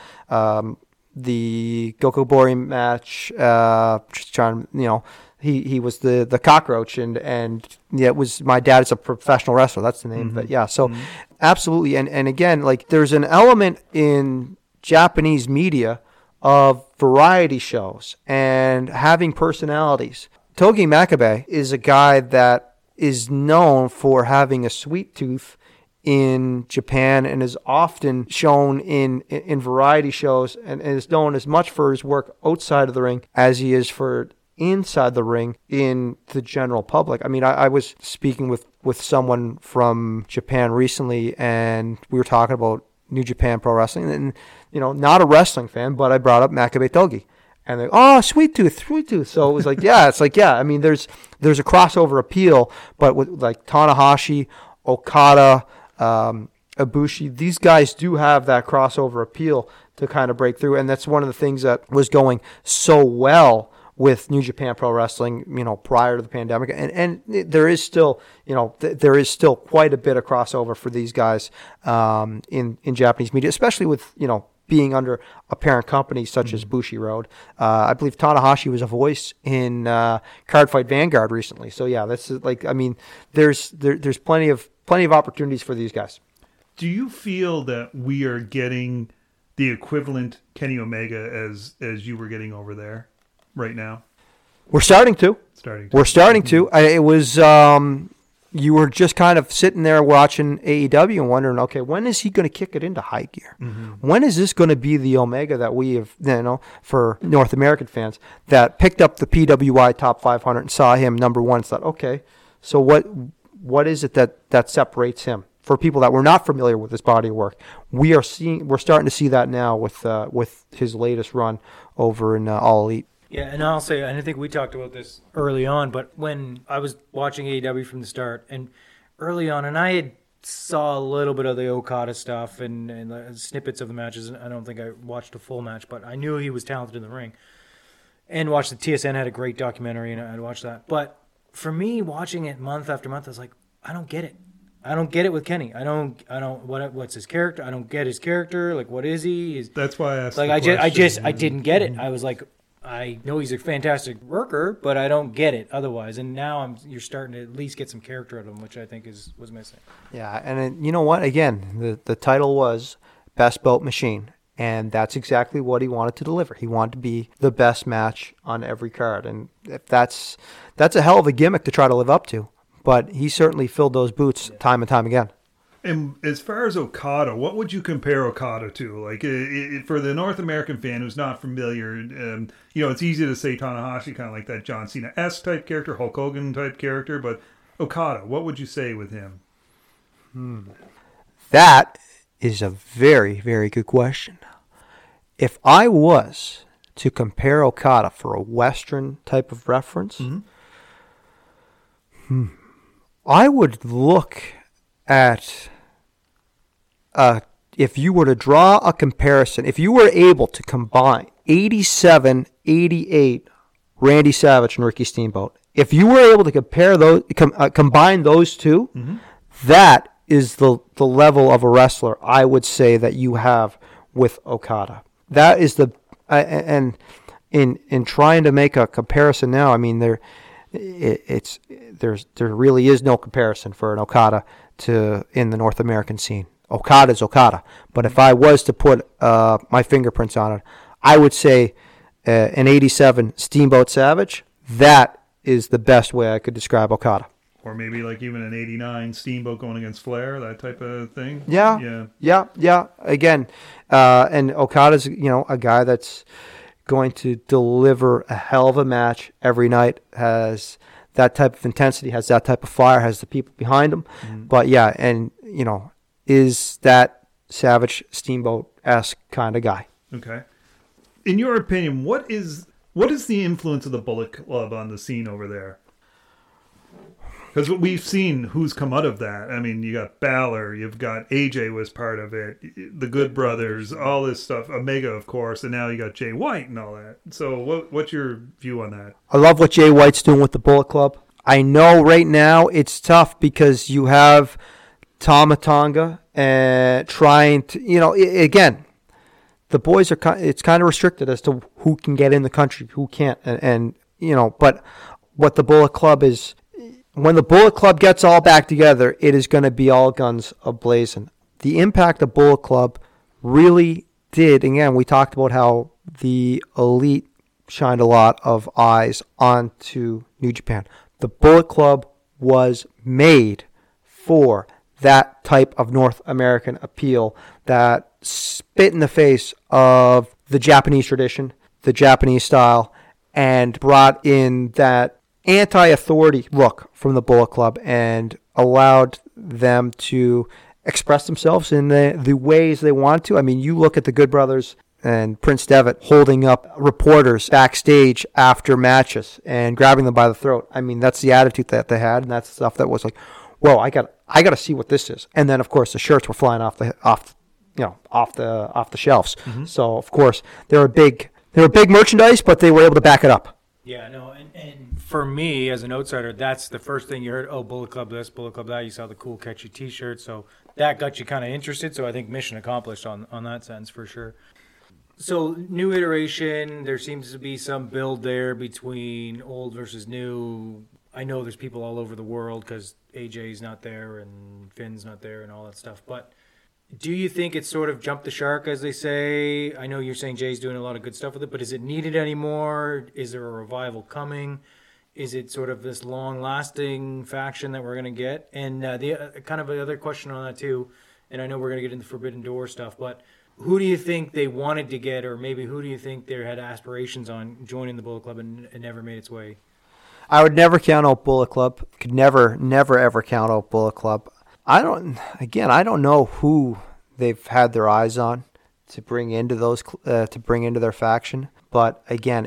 [SPEAKER 3] the Gokubori match. Just trying, you know, he was the cockroach, and yeah, it was My Dad Is a Professional Wrestler. That's the name of it. Yeah. So absolutely. And again, like, there's an element in Japanese media of variety shows and having personalities. Togi Makabe is a guy that is known for having a sweet tooth in Japan, and is often shown in variety shows, and is known as much for his work outside of the ring as he is for inside the ring in the general public. I mean, I was speaking with someone from Japan recently, and we were talking about New Japan Pro Wrestling, and, you know, not a wrestling fan, but I brought up Makabe Togi, and they're, oh, sweet tooth. So it was like, yeah, I mean, there's a crossover appeal, but with, like, Tanahashi, Okada, Ibushi, these guys do have that crossover appeal to kind of break through, and that's one of the things that was going so well with New Japan Pro Wrestling, you know, prior to the pandemic, and there is still, you know, there is still quite a bit of crossover for these guys in Japanese media, especially with, you know, being under a parent company such as Bushiroad. I believe Tanahashi was a voice in Card Fight Vanguard recently. So yeah, that's like, I mean, there's plenty of opportunities for these guys.
[SPEAKER 1] Do you feel that we are getting the equivalent Kenny Omega as you were getting over there right now?
[SPEAKER 3] We're starting to. We're starting to. It was you were just kind of sitting there watching AEW and wondering, okay, when is he going to kick it into high gear? Mm-hmm. When is this going to be the Omega that we have, for North American fans that picked up the PWI Top 500 and saw him number one and thought, okay, so what is it that separates him? For people that were not familiar with his body of work, we're starting to see that now with his latest run over in All Elite.
[SPEAKER 2] Yeah, and I'll say, and I think we talked about this early on, but when I was watching AEW from the start, and early on, and I had saw a little bit of the Okada stuff and snippets of the matches, and I don't think I watched a full match, but I knew he was talented in the ring, and watched the TSN had a great documentary, and I'd watched that. But for me, watching it month after month, I was like, I don't get it. I don't get it with Kenny. I don't. What's his character? I don't get his character. Like, what is he?
[SPEAKER 1] That's why I asked.
[SPEAKER 2] Like, I didn't get it. I was like, I know he's a fantastic worker, but I don't get it otherwise. And now you're starting to at least get some character out of him, which I think was missing.
[SPEAKER 3] Yeah, and you know what? Again, the title was Best Boat Machine, and that's exactly what he wanted to deliver. He wanted to be the best match on every card, and if that's a hell of a gimmick to try to live up to. But he certainly filled those boots time and time again.
[SPEAKER 1] And as far as Okada, what would you compare Okada to? Like, for the North American fan who's not familiar, it's easy to say Tanahashi, kind of like that John Cena-esque type character, Hulk Hogan type character, but Okada, what would you say with him?
[SPEAKER 3] That is a very, very good question. If I was to compare Okada for a Western type of reference, I would look at, if you were to draw a comparison, if you were able to combine 87, 88, Randy Savage and Ricky Steamboat, if you were able to compare those, combine those two, that is the level of a wrestler I would say that you have with Okada. That is and in trying to make a comparison now, I mean, there really is no comparison for an Okada in the North American scene. Okada's Okada. But if I was to put my fingerprints on it, I would say an 87 Steamboat Savage, that is the best way I could describe Okada.
[SPEAKER 1] Or maybe like even an 89 Steamboat going against Flair, that type of thing?
[SPEAKER 3] Yeah. Again, and Okada's, a guy that's going to deliver a hell of a match every night, has that type of intensity, has that type of fire, has the people behind him. But yeah, and is that Savage Steamboat-esque kind of guy.
[SPEAKER 1] Okay. In your opinion, what is the influence of the Bullet Club on the scene over there? Because we've seen who's come out of that. I mean, you got Balor, you've got AJ was part of it, the Good Brothers, all this stuff, Omega, of course, and now you got Jay White and all that. So what's your view on that?
[SPEAKER 3] I love what Jay White's doing with the Bullet Club. I know right now it's tough because you have Tama Tonga and trying to, again, the boys it's kind of restricted as to who can get in the country, who can't, and but what the Bullet Club is. When the Bullet Club gets all back together, it is going to be all guns a-blazing. The impact of Bullet Club really did, again, we talked about how the Elite shined a lot of eyes onto New Japan. The Bullet Club was made for that type of North American appeal that spit in the face of the Japanese tradition, the Japanese style, and brought in that anti-authority look from the Bullet Club and allowed them to express themselves in the ways they want to. I mean, you look at the Good Brothers and Prince Devitt holding up reporters backstage after matches and grabbing them by the throat. I mean, that's the attitude that they had, and that's the stuff that was like, whoa, I got to see what this is. And then, of course, the shirts were flying off the shelves. Mm-hmm. So, of course, they were big merchandise, but they were able to back it up.
[SPEAKER 2] Yeah, no, and for me, as an outsider, that's the first thing you heard. Oh, Bullet Club this, Bullet Club that. You saw the cool, catchy T-shirts, so that got you kind of interested. So I think mission accomplished on that sense for sure. So new iteration, there seems to be some build there between old versus new. I know there's people all over the world because AJ's not there and Finn's not there and all that stuff. But Do you think it's sort of jumped the shark, as they say? I know you're saying Jay's doing a lot of good stuff with it, but is it needed anymore? Is there a revival coming? Is it sort of this long-lasting faction that we're going to get? And the kind of another question on that too, and I know we're going to get into Forbidden Door stuff, but who do you think they wanted to get, or maybe who do you think they had aspirations on joining the Bullet Club and never made its way?
[SPEAKER 3] I would never count out Bullet Club. Could never, ever count out Bullet Club. I don't know who they've had their eyes on to bring into their faction. But again,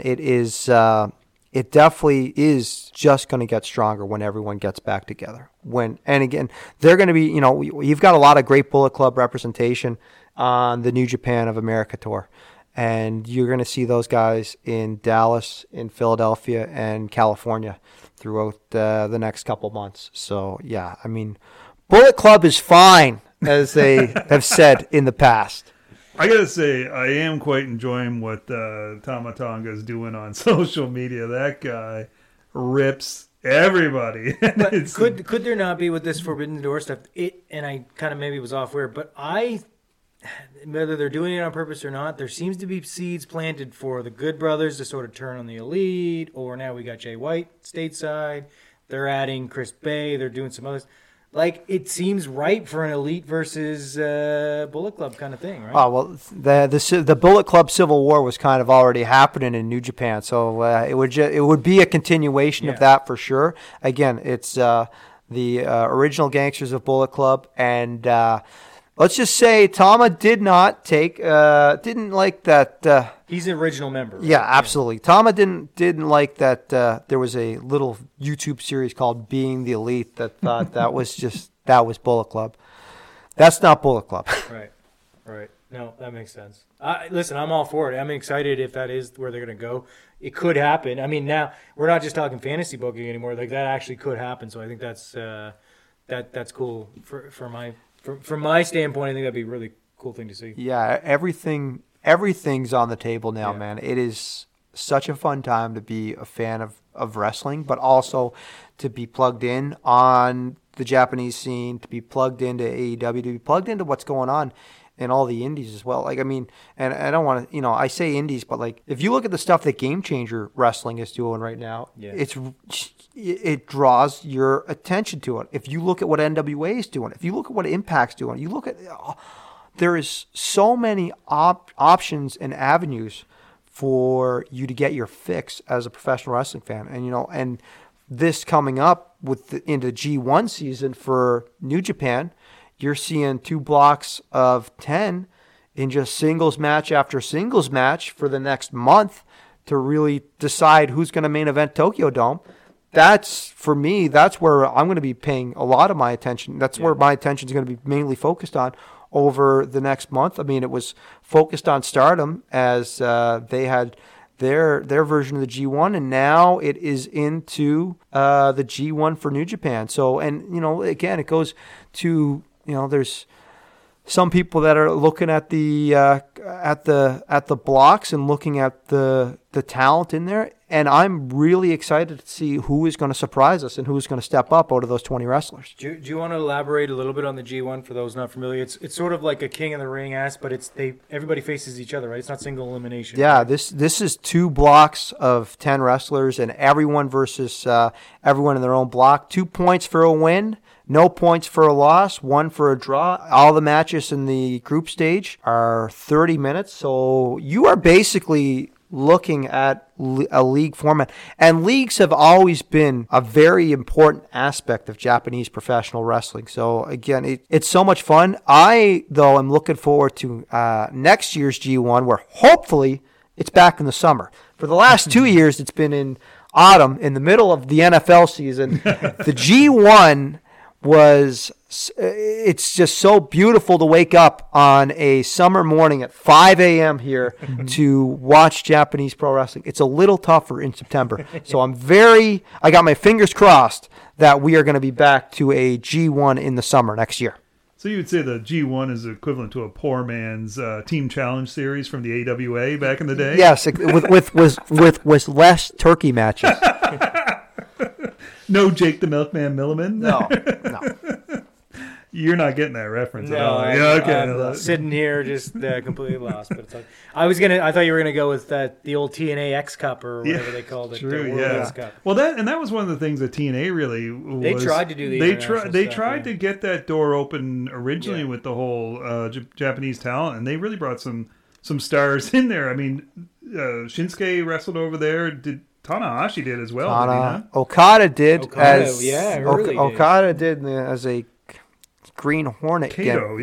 [SPEAKER 3] it definitely is just going to get stronger when everyone gets back together. And again, they're going to be, you've got a lot of great Bullet Club representation on the New Japan of America tour. And you're going to see those guys in Dallas, in Philadelphia, and California throughout the next couple months. So, yeah, I mean, Bullet Club is fine, as they have said in the past.
[SPEAKER 1] I gotta say, I am quite enjoying what Tama Tonga is doing on social media. That guy rips everybody.
[SPEAKER 2] But could there not be with this Forbidden Door stuff? And I kind of maybe was off where, but whether they're doing it on purpose or not, there seems to be seeds planted for the Good Brothers to sort of turn on the Elite, or now we got Jay White stateside. They're adding Chris Bay. They're doing some others. Like, it seems ripe for an Elite versus Bullet Club kind of thing, right?
[SPEAKER 3] Oh, well, the Bullet Club Civil War was kind of already happening in New Japan, so it would be a continuation of that for sure. Again, it's the original gangsters of Bullet Club, and let's just say Tama didn't like that.
[SPEAKER 2] He's an original member. Right?
[SPEAKER 3] Yeah, absolutely. Tama didn't like that. There was a little YouTube series called Being the Elite that thought that was Bullet Club. That's not Bullet Club.
[SPEAKER 2] Right. No, that makes sense. Listen, I'm all for it. I'm excited if that is where they're going to go. It could happen. I mean, now we're not just talking fantasy booking anymore. Like, that actually could happen. So I think that's cool from my standpoint. I think that'd be a really cool thing to see.
[SPEAKER 3] Yeah, everything's on the table now, man. It is such a fun time to be a fan of wrestling, but also to be plugged in on the Japanese scene, to be plugged into AEW, to be plugged into what's going on in all the indies as well. Like, I mean, and I don't want to, I say indies, but like, if you look at the stuff that Game Changer Wrestling is doing right now, it draws your attention to it. If you look at what NWA is doing, if you look at what Impact's doing, you look at, there is so many options and avenues for you to get your fix as a professional wrestling fan. And, and this coming up into G1 season for New Japan, you're seeing 2 blocks of 10 in just singles match after singles match for the next month to really decide who's going to main event Tokyo Dome. For me, that's where I'm going to be paying a lot of my attention. That's where my attention is going to be mainly focused on over the next month. I mean, it was focused on Stardom as they had their version of the G1, and now it is into the G1 for New Japan. So, and again, it goes to there's some people that are looking at the blocks and looking at the talent in there, and I'm really excited to see who is going to surprise us and who is going to step up out of those 20 wrestlers.
[SPEAKER 2] Do you want to elaborate a little bit on the G1 for those not familiar? It's sort of like a King of the Ring but everybody faces each other, right? It's not single elimination.
[SPEAKER 3] Yeah, this is 2 blocks of 10 wrestlers, and everyone versus everyone in their own block. 2 points for a win. No points for a loss, 1 for a draw. All the matches in the group stage are 30 minutes. So you are basically looking at a league format. And leagues have always been a very important aspect of Japanese professional wrestling. So again, it's so much fun. I, though, am looking forward to next year's G1, where hopefully it's back in the summer. For the last 2 years, it's been in autumn, in the middle of the NFL season. The G1... it's just so beautiful to wake up on a summer morning at 5 a.m. here to watch Japanese pro wrestling. It's a little tougher in September. So I got my fingers crossed that we are going to be back to a G1 in the summer next year.
[SPEAKER 1] So you would say the G1 is equivalent to a poor man's Team Challenge series from the AWA back in the day?
[SPEAKER 3] Yes, with less turkey matches.
[SPEAKER 1] No Jake the Milkman Milliman?
[SPEAKER 3] No.
[SPEAKER 1] You're not getting that reference at
[SPEAKER 2] No,
[SPEAKER 1] all.
[SPEAKER 2] I'm sitting here just completely lost. But it's like, I thought you were gonna go with the old TNA X Cup or whatever they called it.
[SPEAKER 1] True,
[SPEAKER 2] the World X Cup.
[SPEAKER 1] Well, that was one of the things that TNA really was.
[SPEAKER 2] They tried to do the
[SPEAKER 1] They tried to get that door open originally with the whole Japanese talent, and they really brought some stars in there. I mean, Shinsuke wrestled over there. Tanahashi did as well.
[SPEAKER 3] Okada did.
[SPEAKER 2] Okada
[SPEAKER 3] did as a Green Hornet.
[SPEAKER 1] Kato,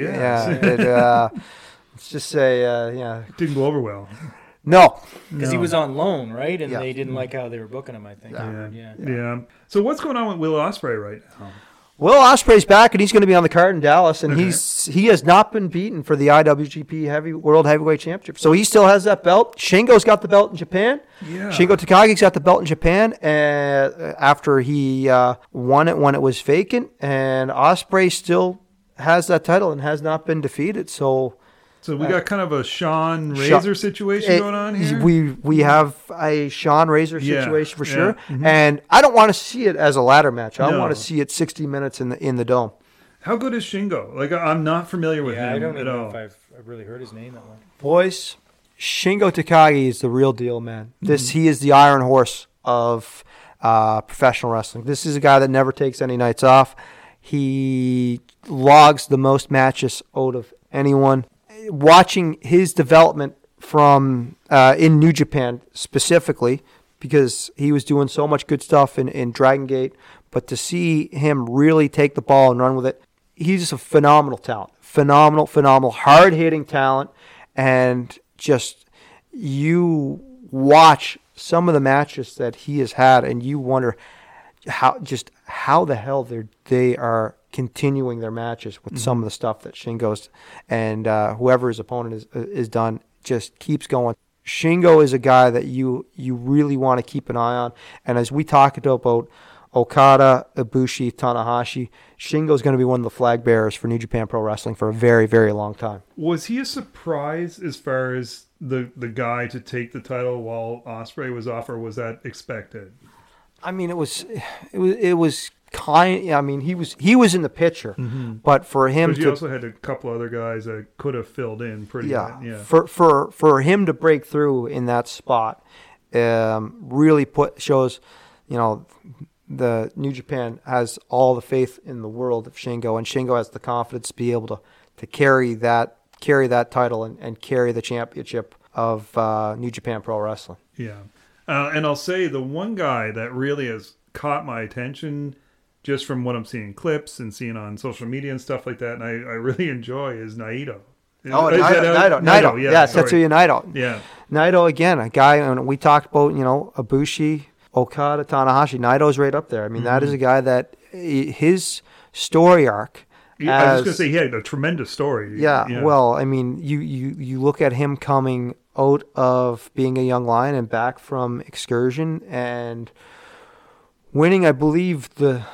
[SPEAKER 3] Let's just say,
[SPEAKER 1] It didn't go over well.
[SPEAKER 3] No.
[SPEAKER 2] Because he was on loan, right? And they didn't like how they were booking him, I think.
[SPEAKER 1] Yeah. So what's going on with Will Ospreay right now?
[SPEAKER 3] Will Ospreay's back, and he's going to be on the card in Dallas, and he has not been beaten for the IWGP World Heavyweight Championship. So he still has that belt. Shingo's got the belt in Japan.
[SPEAKER 1] Yeah.
[SPEAKER 3] Shingo Takagi's got the belt in Japan after he won it when it was vacant, and Ospreay still has that title and has not been defeated. So
[SPEAKER 1] we got kind of a Sean Razor situation going on here?
[SPEAKER 3] We have a Sean Razor situation for sure.
[SPEAKER 1] Mm-hmm.
[SPEAKER 3] And I don't want to see it as a ladder match. I want to see it 60 minutes in the dome.
[SPEAKER 1] How good is Shingo? Like, I'm not familiar with him
[SPEAKER 2] I don't
[SPEAKER 1] at
[SPEAKER 2] know
[SPEAKER 1] all.
[SPEAKER 2] if I've really heard his name that much.
[SPEAKER 3] Boys, Shingo Takagi is the real deal, man. He is the iron horse of professional wrestling. This is a guy that never takes any nights off. He logs the most matches out of anyone. Watching his development from in New Japan specifically, because he was doing so much good stuff in Dragon Gate, but to see him really take the ball and run with it, he's just a phenomenal talent. Phenomenal, hard-hitting talent. And just you watch some of the matches that he has had, and you wonder how the hell they are continuing their matches with some of the stuff that Shingo's and whoever his opponent is done just keeps going. Shingo is a guy that you really want to keep an eye on. And as we talked about Okada, Ibushi, Tanahashi, Shingo's going to be one of the flag bearers for New Japan Pro Wrestling for a very, very long time.
[SPEAKER 1] Was he a surprise as far as the guy to take the title while Ospreay was off, or was that expected?
[SPEAKER 3] I mean, it was kind. I mean, he was in the picture, but for him,
[SPEAKER 1] because you also had a couple other guys that could have filled in pretty good. Yeah.
[SPEAKER 3] For him to break through in that spot, really shows, the New Japan has all the faith in the world of Shingo, and Shingo has the confidence to be able to carry that title and carry the championship of New Japan Pro Wrestling.
[SPEAKER 1] Yeah, and I'll say the one guy that really has caught my attention, just from what I'm seeing in clips and seeing on social media and stuff like that, and I really enjoy, is Naito.
[SPEAKER 3] Naito. Yeah, Tetsuya Naito.
[SPEAKER 1] Yeah.
[SPEAKER 3] Naito, again, a guy, and we talked about, Ibushi, Okada, Tanahashi. Naito's right up there. I mean, that is a guy that his story arc.
[SPEAKER 1] I was just going to say he had a tremendous story.
[SPEAKER 3] Yeah, well, I mean, you look at him coming out of being a young lion and back from Excursion and winning, I believe, the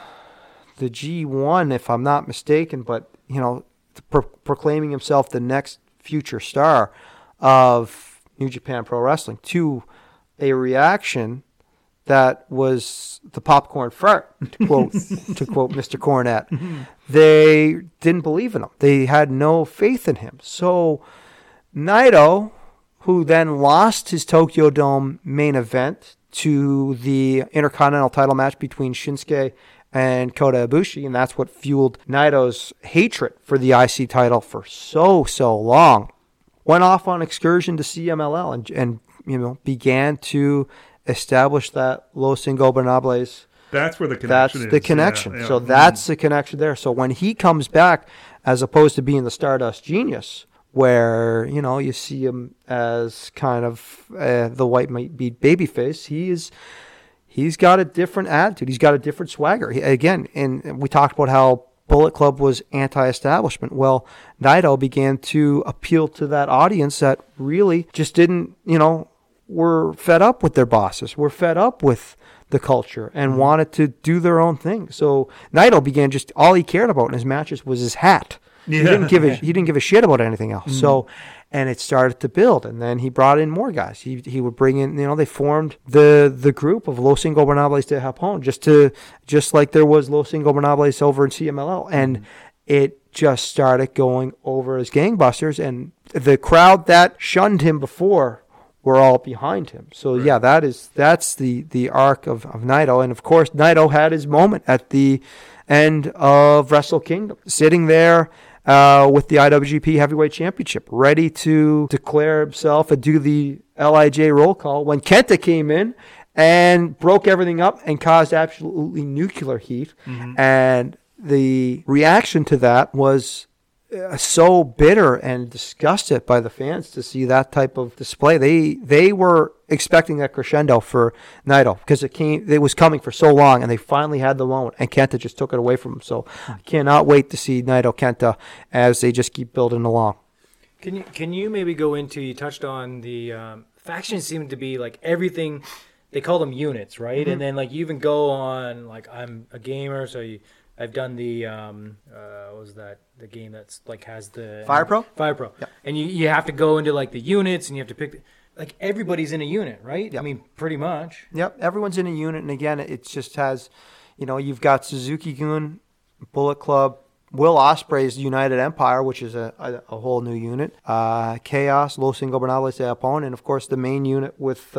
[SPEAKER 3] G1, if I'm not mistaken, but, proclaiming himself the next future star of New Japan Pro Wrestling, to a reaction that was the popcorn fart, to quote Mr. Cornette. They didn't believe in him. They had no faith in him. So Naito, who then lost his Tokyo Dome main event to the Intercontinental title match between Shinsuke and Kota Ibushi, and that's what fueled Naito's hatred for the IC title for so long, went off on excursion to CMLL and began to establish that Los Ingobernables.
[SPEAKER 1] That's where the connection is.
[SPEAKER 3] That's the connection.
[SPEAKER 1] Yeah.
[SPEAKER 3] So that's the connection there. So when he comes back, as opposed to being the Stardust Genius, where, you see him as kind of the white might be babyface, he's got a different attitude. He's got a different swagger. And we talked about how Bullet Club was anti-establishment. Well, Naito began to appeal to that audience that really just didn't, were fed up with their bosses, were fed up with the culture, and wanted to do their own thing. So Naito began all he cared about in his matches was his hat. Yeah. He didn't give a shit about anything else. So, and it started to build, and then he brought in more guys. He would bring in, they formed the group of Los Ingobernables de Japón, just like there was Los Ingobernables over in CMLL, and it just started going over as gangbusters, and the crowd that shunned him before were all behind him. So yeah, that's the arc of Naito. And of course, Naito had his moment at the end of Wrestle Kingdom, sitting there with the IWGP Heavyweight Championship, ready to declare himself and do the LIJ roll call when Kenta came in and broke everything up and caused absolutely nuclear heat. And the reaction to that was so bitter and disgusted by the fans to see that type of display. They were expecting that crescendo for Naito because it was coming for so long, and they finally had the moment, and Kenta just took it away from him. So I cannot wait to see Naito Kenta as they just keep building along.
[SPEAKER 2] Can you maybe go into, you touched on the factions seem to be like everything, they call them units, right? And then like you even go on, like I'm a gamer, so I've done the what was that? The game that's like has the
[SPEAKER 3] Fire Pro.
[SPEAKER 2] Yeah. And you have to go into like the units, and you have to pick like everybody's in a unit, right?
[SPEAKER 3] Yep.
[SPEAKER 2] I mean, pretty much.
[SPEAKER 3] Yep, everyone's in a unit, and again, it just has, you've got Suzuki-gun, Bullet Club, Will Ospreay's United Empire, which is a whole new unit, Chaos, Los Ingobernables de Japón, and of course the main unit with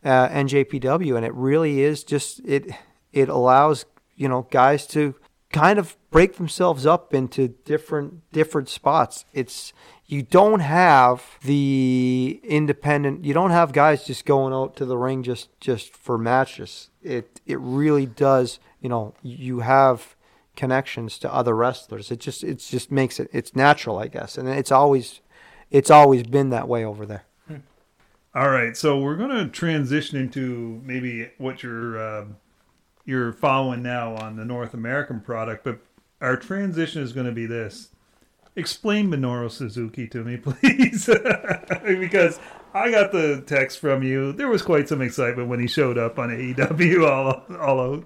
[SPEAKER 3] NJPW, and it really is just it allows guys to kind of break themselves up into different spots. You don't have the independent, you don't have guys just going out to the ring just for matches. It really does, you have connections to other wrestlers. It just makes it's natural, I guess. And it's always been that way over there.
[SPEAKER 1] All right, so we're going to transition into maybe what you're following now on the North American product, but our transition is going to be this. Explain Minoru Suzuki to me, please. Because I got the text from you. There was quite some excitement when he showed up on AEW all out.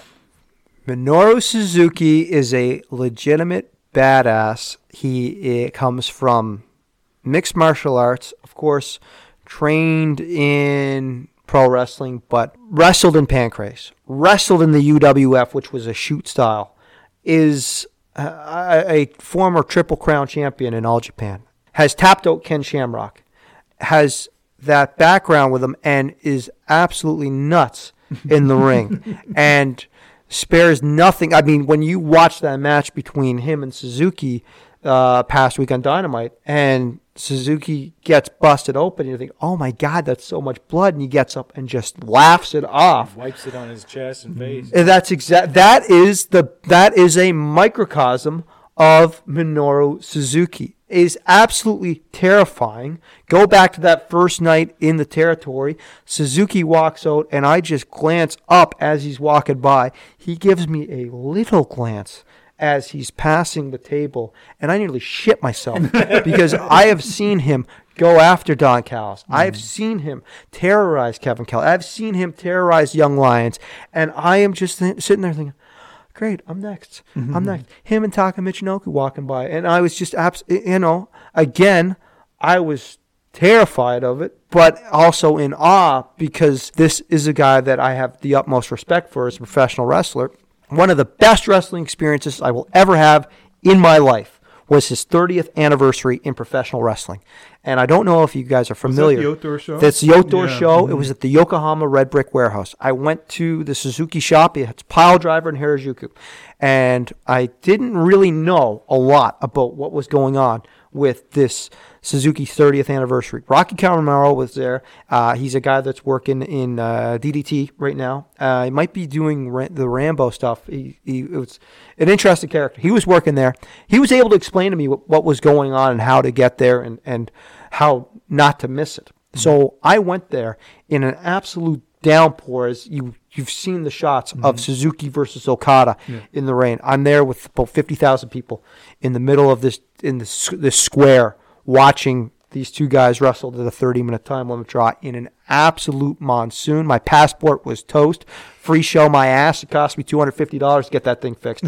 [SPEAKER 3] Minoru Suzuki is a legitimate badass. He comes from mixed martial arts, of course, trained in pro wrestling, but wrestled in Pancrase, wrestled in the UWF, which was a shoot style, is a former Triple Crown champion in All Japan, has tapped out Ken Shamrock, has that background with him, and is absolutely nuts in the ring, and spares nothing. I mean, when you watch that match between him and Suzuki past week on Dynamite, and Suzuki gets busted open, and you think, oh my God, that's so much blood, and he gets up and just laughs it off.
[SPEAKER 2] Wipes it on his chest and face.
[SPEAKER 3] And that is a microcosm of Minoru Suzuki. It is absolutely terrifying. Go back to that first night in the territory. Suzuki walks out, and I just glance up as he's walking by. He gives me a little glance as he's passing the table, and I nearly shit myself because I have seen him go after Don Callis. I've seen him terrorize Kevin Kelly. I've seen him terrorize Young Lions, and I am just sitting there thinking, great, I'm next. I'm next. Him and Taka Michinoku walking by, and I was just, again, I was terrified of it, but also in awe because this is a guy that I have the utmost respect for as a professional wrestler. One of the best wrestling experiences I will ever have in my life was his 30th anniversary in professional wrestling. And I don't know if you guys are familiar.
[SPEAKER 1] Was that the outdoor show?
[SPEAKER 3] That's the outdoor show. It was at the Yokohama Red Brick Warehouse. I went to the Suzuki shop. It's Pile Driver in Harajuku. And I didn't really know a lot about what was going on with this Suzuki 30th anniversary. Rocky Kawamura was there. He's a guy that's working in DDT right now. He might be doing the Rambo stuff. It was an interesting character. He was working there. He was able to explain to me what was going on and how to get there and how not to miss it. So I went there in an absolute downpour, as you've seen the shots of Suzuki versus Okada in the rain. I'm there with about 50,000 people in the middle of this square watching these two guys wrestle to the 30-minute time limit draw in an absolute monsoon. My passport was toast. Free show my ass. It cost me $250 to get that thing fixed.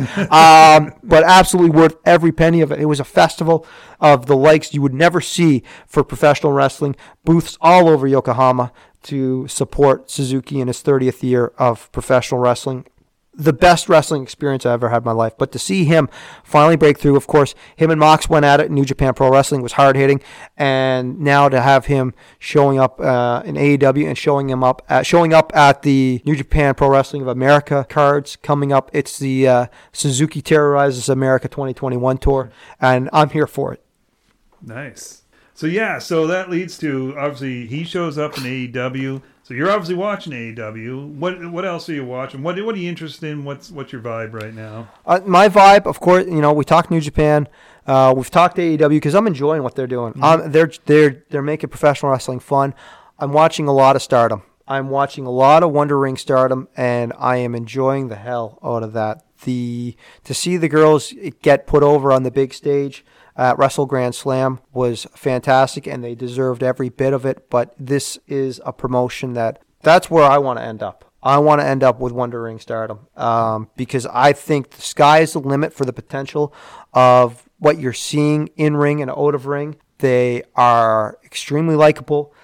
[SPEAKER 3] But absolutely worth every penny of it. It was a festival of the likes you would never see for professional wrestling. Booths all over Yokohama to support Suzuki in his 30th year of professional wrestling. the best wrestling experience I ever had in my life. But to see him finally break through, of course, him and Mox went at it in New Japan Pro Wrestling, was hard hitting, and now to have him showing up in AEW and showing up at the New Japan Pro Wrestling of America cards coming up. It's the Suzuki Terrorizes America 2021 tour, and I'm here for it.
[SPEAKER 1] Nice. So that leads to, obviously, he shows up in AEW. So you're obviously watching AEW. What else are you watching? What are you interested in? What's your vibe right now?
[SPEAKER 3] My vibe, of course, we talked New Japan. We've talked AEW because I'm enjoying what they're doing. They're making professional wrestling fun. I'm watching a lot of Stardom. I'm watching a lot of Wonder Ring Stardom, and I am enjoying the hell out of that. To see the girls get put over on the big stage at Wrestle Grand Slam was fantastic, and they deserved every bit of it. But this is a promotion that's where I want to end up. I want to end up with Wonder Ring Stardom because I think the sky is the limit for the potential of what you're seeing in ring and out of ring. They are extremely likable.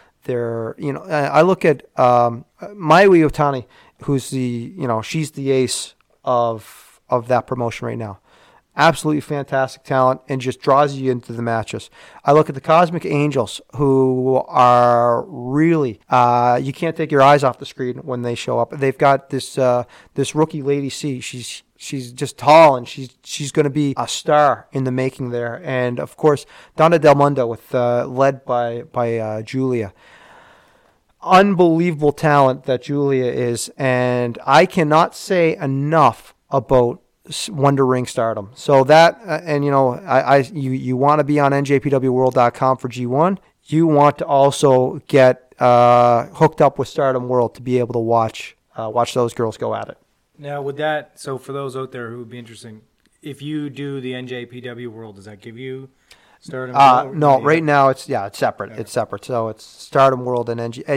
[SPEAKER 3] I look at Mayu Iwatani, who's she's the ace of that promotion right now. Absolutely fantastic talent and just draws you into the matches. I look at the Cosmic Angels, who are really you can't take your eyes off the screen when they show up. They've got this rookie Lady C. She's just tall, and she's going to be a star in the making there. And of course, Donna Del Mundo led by Julia. Unbelievable talent that Julia is, and I cannot say enough about Wonder Ring Stardom. So that, you want to be on NJPWWorld.com for G1. You want to also get hooked up with Stardom World to be able to watch those girls go at it.
[SPEAKER 2] Now, with that, so for those out there who would be interested, if you do the NJPW World, does that give you Stardom World?
[SPEAKER 3] No, right now it's separate. Okay. It's separate. So it's Stardom World and NG.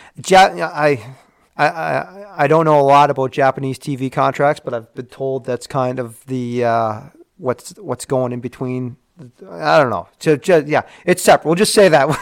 [SPEAKER 3] I don't know a lot about Japanese TV contracts, but I've been told that's kind of the what's going in between. I don't know. So it's separate. We'll just say that.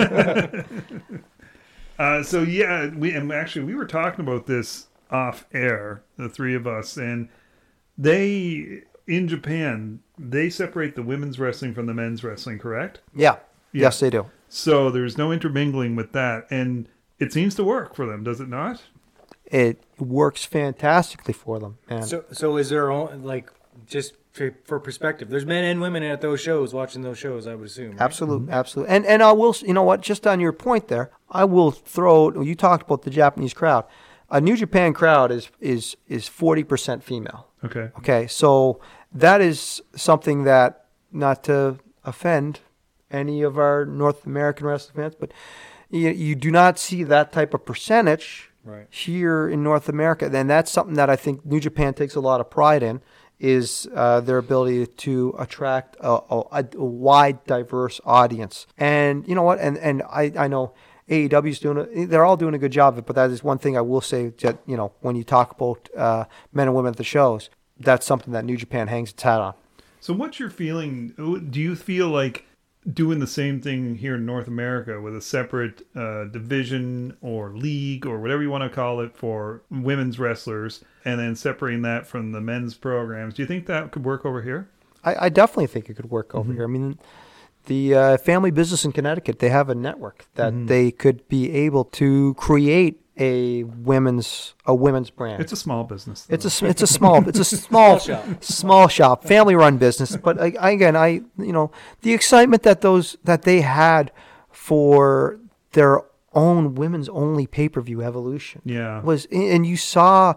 [SPEAKER 1] We were talking about this off air, the three of us, and they in Japan they separate the women's wrestling from the men's wrestling, correct?
[SPEAKER 3] Yeah. Yes, they do.
[SPEAKER 1] So there's no intermingling with that, and it seems to work for them, does it not?
[SPEAKER 3] It works fantastically for them, man.
[SPEAKER 2] So is there, just for perspective, there's men and women at those shows watching those shows, I would assume, right?
[SPEAKER 3] Absolutely, absolutely. And I will, just on your point there, I will throw, you talked about the Japanese crowd. A New Japan crowd is 40% female.
[SPEAKER 1] Okay.
[SPEAKER 3] Okay, so that is something that, not to offend any of our North American wrestling fans, but you do not see that type of percentage here in North America. And that's something that I think New Japan takes a lot of pride in, is their ability to attract a wide, diverse audience. And you know what? And I know AEW's they're all doing a good job of it, but that is one thing I will say that, when you talk about men and women at the shows, that's something that New Japan hangs its hat on.
[SPEAKER 1] So what's your feeling? Do you feel like doing the same thing here in North America with a separate division or league or whatever you want to call it for women's wrestlers, and then separating that from the men's programs? Do you think that could work over here?
[SPEAKER 3] I definitely think it could work over here. I mean, the Family Business in Connecticut, they have a network that they could be able to create a women's brand.
[SPEAKER 1] It's a small business, though.
[SPEAKER 3] It's a small shop, family run business. But again, the excitement that they had for their own women's only pay-per-view Evolution.
[SPEAKER 1] Yeah.
[SPEAKER 3] And you saw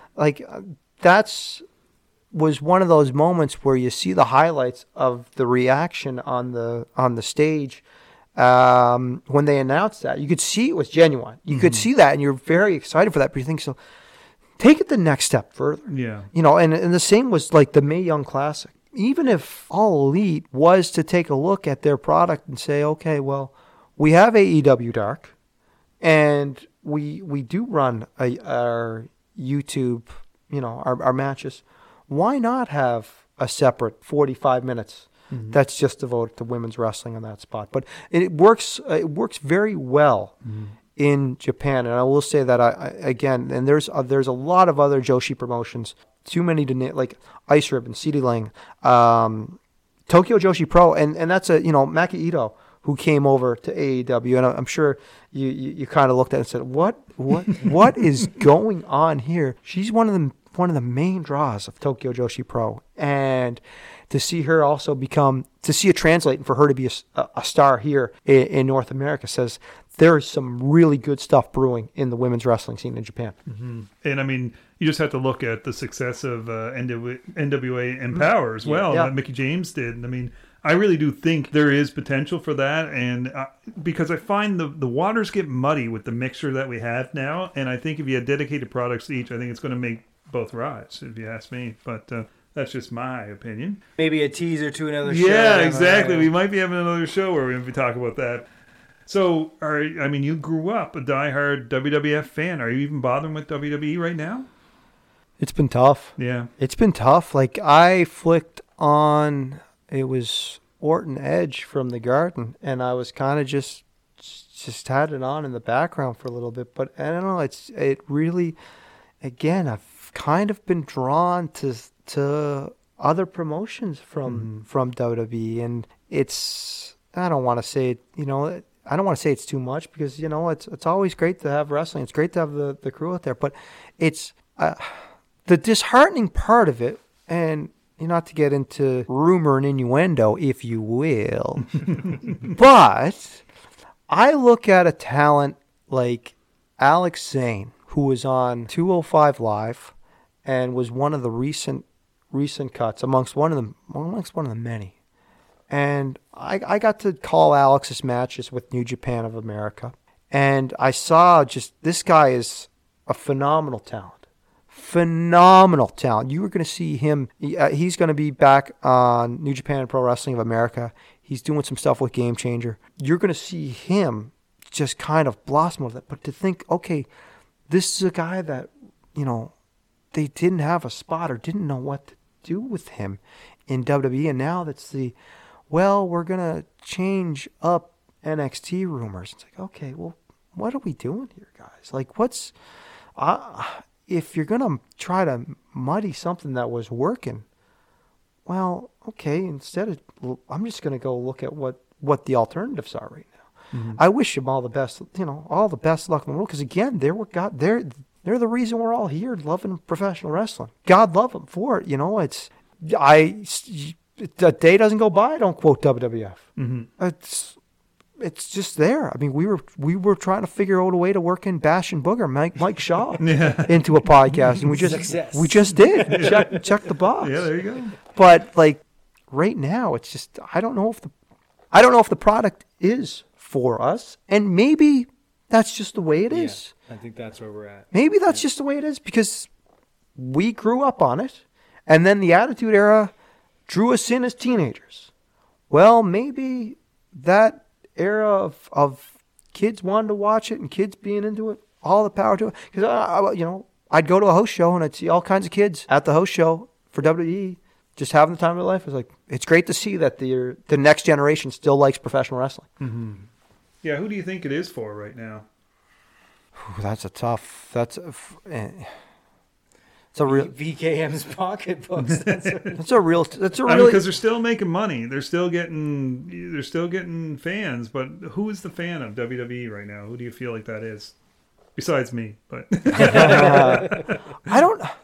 [SPEAKER 3] was one of those moments where you see the highlights of the reaction on the stage. When they announced that, you could see it was genuine. You could see that, and you're very excited for that. But you think, so take it the next step further.
[SPEAKER 1] Yeah.
[SPEAKER 3] And the same was like the Mae Young Classic. Even if All Elite was to take a look at their product and say, okay, well, we have AEW Dark, and we do run our YouTube, our matches. Why not have a separate 45 minutes? That's just devoted to women's wrestling on that spot. But it works very well in Japan. And I will say that again, and there's a lot of other Joshi promotions, too many to name, like Ice Ribbon, CD Ling, Tokyo Joshi Pro, and that's Maki Ito, who came over to AEW, and I'm sure you kind of looked at it and said, what is going on here? She's one of the main draws of Tokyo Joshi Pro, and to see her also to see it translate and for her to be a star here in North America says there is some really good stuff brewing in the women's wrestling scene in Japan.
[SPEAKER 1] Mm-hmm. And I mean, you just have to look at the success of NWA Empower as well, that Mickie James did. I mean, I really do think there is potential for that, and because I find the waters get muddy with the mixture that we have now, and I think if you had dedicated products to each, I think it's going to make both rise, if you ask me. But that's just my opinion.
[SPEAKER 2] Maybe a teaser to another show.
[SPEAKER 1] Yeah, exactly. We might be having another show where we talk about that. So, you grew up a diehard WWF fan. Are you even bothering with WWE right now?
[SPEAKER 3] It's been tough.
[SPEAKER 1] Yeah.
[SPEAKER 3] It's been tough. Like, I flicked on, it was Orton Edge from the Garden, and I was kind of just had it on in the background for a little bit. But I don't know, it really, again, I've kind of been drawn to other promotions from WWE, and it's, I don't want to say it, I don't want to say it's too much because, it's always great to have wrestling. It's great to have the crew out there. But it's the disheartening part of it, and not to get into rumor and innuendo, if you will, but I look at a talent like Alex Zane, who was on 205 Live and was one of the recent cuts amongst one of the many. And I got to call Alex's matches with New Japan of America. And I saw this guy is a phenomenal talent. Phenomenal talent. You were going to see him. He's going to be back on New Japan Pro Wrestling of America. He's doing some stuff with Game Changer. You're going to see him just kind of blossom with it. But to think, okay, this is a guy that, they didn't have a spot or didn't know what to do with him in WWE. And now that's we're going to change up NXT rumors. It's like, okay, well, what are we doing here, guys? Like, if you're going to try to muddy something that was working, well, okay, instead of, I'm just going to go look at what the alternatives are right now. Mm-hmm. I wish them all the best, all the best luck in the world. Because again, they're the reason we're all here loving professional wrestling. God love them for it. The day doesn't go by I don't quote WWF. Mm-hmm. It's just there. I mean, we were trying to figure out a way to work in Bash and Booger, Mike Shaw, into a podcast, and we just did. Check the box.
[SPEAKER 1] Yeah, there you go.
[SPEAKER 3] But like right now, it's just I don't know if the product is for us, and maybe that's just the way it is.
[SPEAKER 2] I think that's where we're at.
[SPEAKER 3] Maybe that's just the way it is because we grew up on it, and then the Attitude Era drew us in as teenagers. Well, maybe that era of kids wanting to watch it and kids being into it, all the power to it. Because, I'd go to a host show and I'd see all kinds of kids at the host show for WWE just having the time of their life. It's like, it's great to see that the next generation still likes professional wrestling.
[SPEAKER 1] Mm-hmm. Yeah, who do you think it is for right now?
[SPEAKER 3] It's a real
[SPEAKER 2] VKM's pocketbooks.
[SPEAKER 3] That's a real
[SPEAKER 1] because they're still making money. They're still getting fans. But who is the fan of WWE right now? Who do you feel like that is? Besides me, but
[SPEAKER 3] I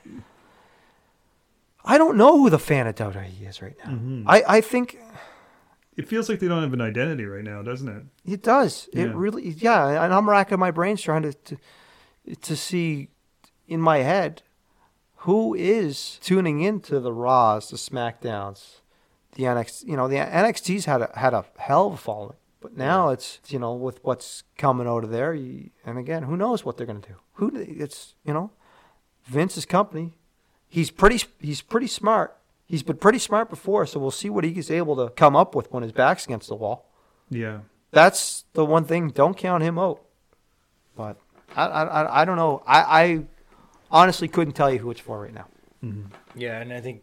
[SPEAKER 3] don't know who the fan of WWE is right now. Mm-hmm. I think
[SPEAKER 1] it feels like they don't have an identity right now, doesn't it?
[SPEAKER 3] It does. Yeah. It really, yeah. And I'm racking my brains trying to see in my head who is tuning into the Raws, the SmackDowns, the NXT. The NXT's had a hell of a following, but now it's with what's coming out of there. And again, who knows what they're going to do? It's Vince's company. He's pretty smart. He's been pretty smart before, so we'll see what he's able to come up with when his back's against the wall.
[SPEAKER 1] Yeah,
[SPEAKER 3] that's the one thing. Don't count him out. But I don't know. I honestly couldn't tell you who it's for right now.
[SPEAKER 2] Mm-hmm. Yeah, and I think,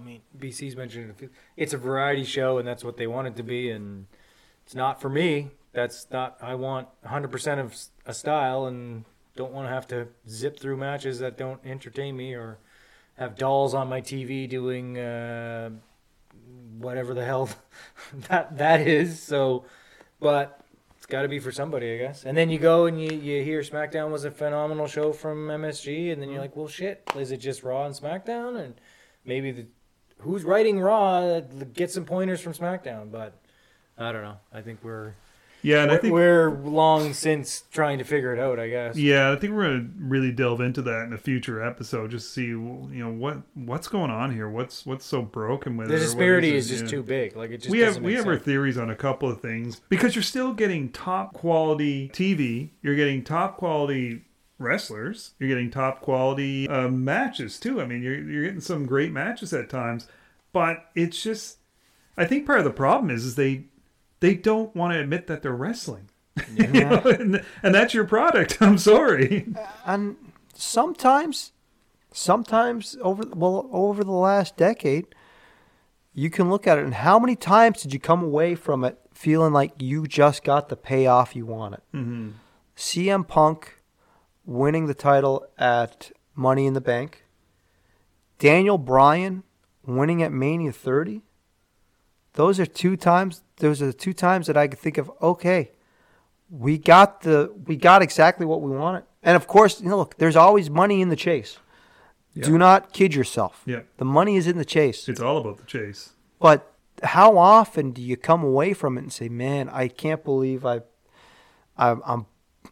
[SPEAKER 2] BC's mentioned it's a variety show, and that's what they want it to be, and it's not for me, That's not. I want 100% of a style, and don't want to have to zip through matches that don't entertain me, or have dolls on my TV doing whatever the hell that is. So, but it's got to be for somebody, I guess. And then you go and you hear SmackDown was a phenomenal show from MSG, and then you're like, well, shit, is it just Raw and SmackDown? And maybe who's writing Raw get some pointers from SmackDown, but I don't know. I think we're long since trying to figure it out, I guess.
[SPEAKER 1] Yeah, I think we're going to really delve into that in a future episode, just to see what's going on here. What's so broken with it?
[SPEAKER 2] The disparity is just too big. Like, it just
[SPEAKER 1] we have our theories on a couple of things, because you're still getting top quality TV, you're getting top quality wrestlers, you're getting top quality matches too. I mean, you're getting some great matches at times, but it's just, I think part of the problem is they don't want to admit that they're wrestling. Yeah. And that's your product. I'm sorry.
[SPEAKER 3] And sometimes over the last decade, you can look at it, and how many times did you come away from it feeling like you just got the payoff you wanted? Mm-hmm. CM Punk winning the title at Money in the Bank, Daniel Bryan winning at Mania 30. Those are two times that I could think of. Okay, we got exactly what we wanted. And of course, look, there's always money in the chase. Yep. Do not kid yourself.
[SPEAKER 1] Yep.
[SPEAKER 3] The money is in the chase.
[SPEAKER 1] It's all about the chase.
[SPEAKER 3] But how often do you come away from it and say, "Man, I can't believe I'm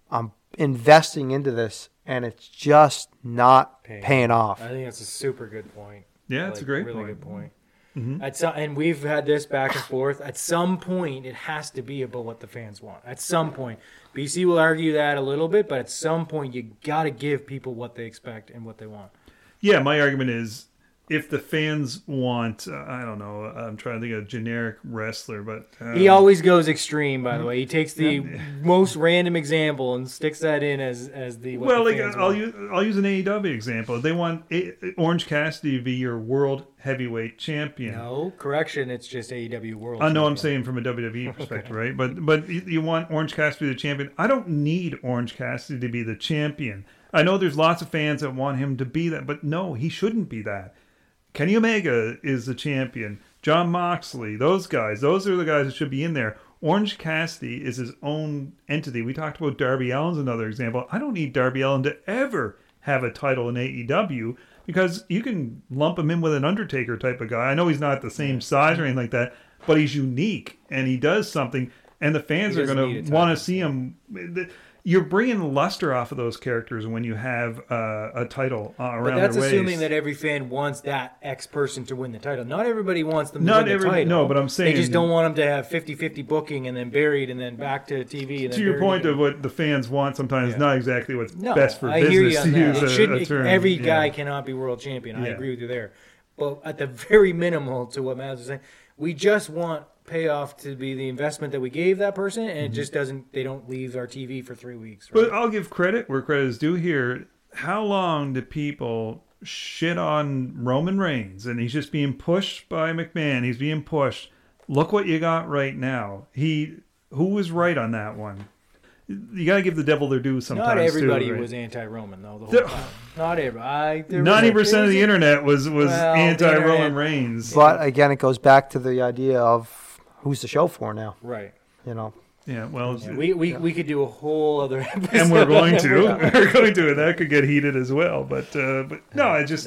[SPEAKER 3] investing into this, and it's just not paying off."
[SPEAKER 2] I think that's a super good point.
[SPEAKER 1] Yeah, it's a great
[SPEAKER 2] really
[SPEAKER 1] point.
[SPEAKER 2] Good point.
[SPEAKER 1] Mm-hmm.
[SPEAKER 2] And we've had this back and forth. At some point, it has to be about what the fans want. At some point. BC will argue that a little bit, but at some point, you got to give people what they expect and what they want.
[SPEAKER 1] Yeah, my argument is, if the fans want, I don't know, I'm trying to think of a generic wrestler, but...
[SPEAKER 2] he always goes extreme, by the way. He takes the most random example and sticks that in as the...
[SPEAKER 1] Well, the I'll use an AEW example. They want Orange Cassidy to be your world heavyweight champion.
[SPEAKER 2] No, correction, it's just AEW world
[SPEAKER 1] I know, I'm saying from a WWE perspective, right? But you want Orange Cassidy to be the champion. I don't need Orange Cassidy to be the champion. I know there's lots of fans that want him to be that, but no, he shouldn't be that. Kenny Omega is the champion. Jon Moxley, those guys, those are the guys that should be in there. Orange Cassidy is his own entity. We talked about Darby Allin's another example. I don't need Darby Allin to ever have a title in AEW, because you can lump him in with an Undertaker type of guy. I know he's not the same size or anything like that, but he's unique and he does something, and the fans are going to want to see him. You're bringing luster off of those characters when you have a title around their waist.
[SPEAKER 2] But that's assuming that every fan wants that X person to win the title. Not everybody wants them to win the title.
[SPEAKER 1] No, but I'm saying...
[SPEAKER 2] They just don't want them to have 50-50 booking and then buried and then back to TV. And then
[SPEAKER 1] to your point of what the fans want sometimes, not exactly what's best for
[SPEAKER 2] I
[SPEAKER 1] business.
[SPEAKER 2] Hear you on that.
[SPEAKER 1] To use a term.
[SPEAKER 2] Every guy cannot be world champion. I agree with you there. But at the very minimal to what Matt was saying, we just want payoff to be the investment that we gave that person, and it just doesn't. They don't leave our TV for 3 weeks. Right?
[SPEAKER 1] But I'll give credit where credit is due here. How long do people shit on Roman Reigns, and he's just being pushed by McMahon? He's being pushed. Look what you got right now. Who was right on that one? You got to give the devil their due sometimes.
[SPEAKER 2] Not everybody
[SPEAKER 1] too, right?
[SPEAKER 2] was anti-Roman though. The whole time. Not everybody.
[SPEAKER 1] 90% of the internet was anti-Roman Reigns.
[SPEAKER 3] But again, it goes back to the idea of who's the show for now,
[SPEAKER 2] right?
[SPEAKER 1] Yeah, well,
[SPEAKER 2] we could do a whole other episode,
[SPEAKER 1] and we're going to. We're going to, and that could get heated as well. But no,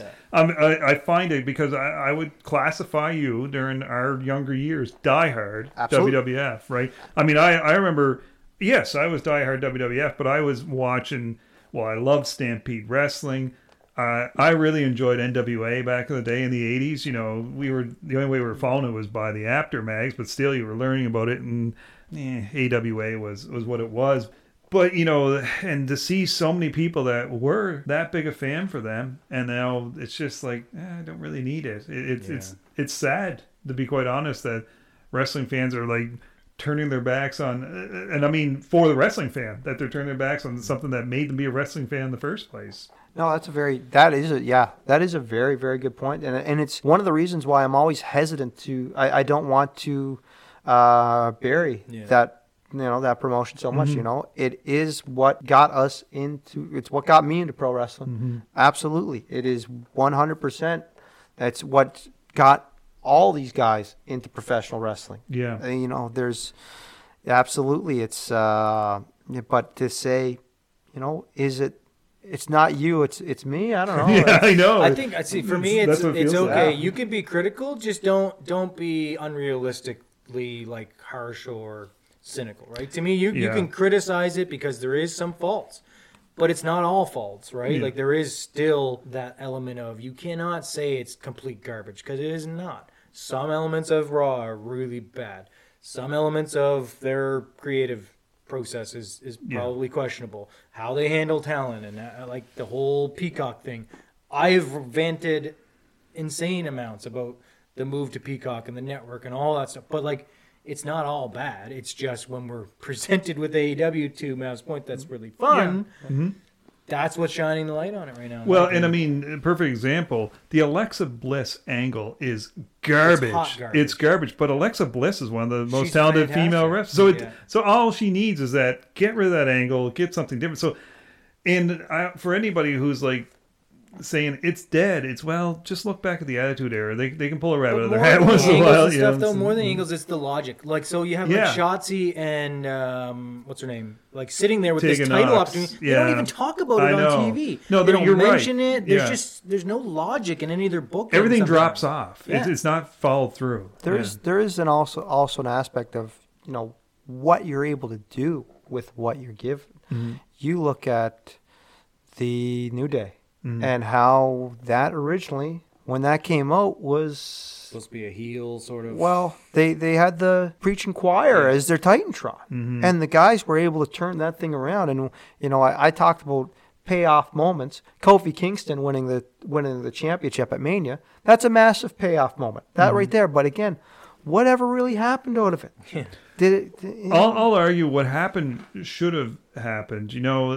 [SPEAKER 1] I find it, because I would classify you during our younger years diehard WWF, right? I mean, I remember. Yes, I was diehard WWF, but I was watching. Well, I loved Stampede Wrestling. I really enjoyed NWA back in the day in the 80s. The only way we were following it was by the After mags, but still you were learning about it, and AWA was what it was. But, and to see so many people that were that big a fan for them, and now it's just like, I don't really need it. It's sad, to be quite honest, that wrestling fans are like turning their backs on, and I mean for the wrestling fan, that they're turning their backs on something that made them be a wrestling fan in the first place.
[SPEAKER 3] No, that is a very, very good point. And it's one of the reasons why I'm always hesitant to, I don't want to bury that that promotion so much. It is what got us into. It's what got me into pro wrestling. Absolutely, it is 100%. That's what got all these guys into professional wrestling.
[SPEAKER 1] Yeah,
[SPEAKER 3] there's absolutely. It's but to say, is it? It's not you. It's me. I don't know.
[SPEAKER 1] Yeah, I know.
[SPEAKER 2] I think for me, it's okay.
[SPEAKER 1] Like.
[SPEAKER 2] You can be critical, just don't be unrealistically like harsh or cynical, right? To me, you can criticize it because there is some faults, but it's not all faults, right?
[SPEAKER 1] Yeah.
[SPEAKER 2] Like there is still that element of you cannot say it's complete garbage because it is not. Some elements of Raw are really bad. Some elements of their creative process is probably questionable. How they handle talent and like the whole Peacock thing. I've vented insane amounts about the move to Peacock and the network and all that stuff. But like, it's not all bad. It's just when we're presented with AEW, to Mav's point, that's really fun.
[SPEAKER 1] Yeah. Mm-hmm.
[SPEAKER 2] That's what's shining the light on it right now.
[SPEAKER 1] Well, and I mean, a perfect example, the Alexa Bliss angle is garbage.
[SPEAKER 2] It's hot garbage.
[SPEAKER 1] It's garbage, but Alexa Bliss is one of the most talented
[SPEAKER 2] fantastic.
[SPEAKER 1] female wrestlers. So all she needs is that, get rid of that angle, get something different. So, and for anybody who's like saying it's dead, it's, well, just look back at the Attitude Era. They can pull a rabbit out of their hat once in a while.
[SPEAKER 2] More than angles, it's the logic. Like, so you have like Shotzi and what's her name, like sitting there with
[SPEAKER 1] Tegan
[SPEAKER 2] this title
[SPEAKER 1] Knox.
[SPEAKER 2] opportunity. They don't even talk about it on TV.
[SPEAKER 1] No,
[SPEAKER 2] they don't
[SPEAKER 1] you're
[SPEAKER 2] mention
[SPEAKER 1] right.
[SPEAKER 2] it. There's no logic in any of their books.
[SPEAKER 1] Everything drops off.
[SPEAKER 2] Yeah.
[SPEAKER 1] It's not followed through.
[SPEAKER 3] There is also an aspect of what you're able to do with what you're given. Mm-hmm. You look at the New Day. Mm-hmm. And how that originally, when that came out, was
[SPEAKER 2] supposed to be a heel sort of.
[SPEAKER 3] Well, they had the Preaching Choir as their Titantron, and the guys were able to turn that thing around. And I talked about payoff moments. Kofi Kingston winning the championship at Mania, that's a massive payoff moment. That right there. But again, whatever really happened out of it?
[SPEAKER 2] Yeah.
[SPEAKER 3] Did it?
[SPEAKER 1] I'll argue what happened should have happened.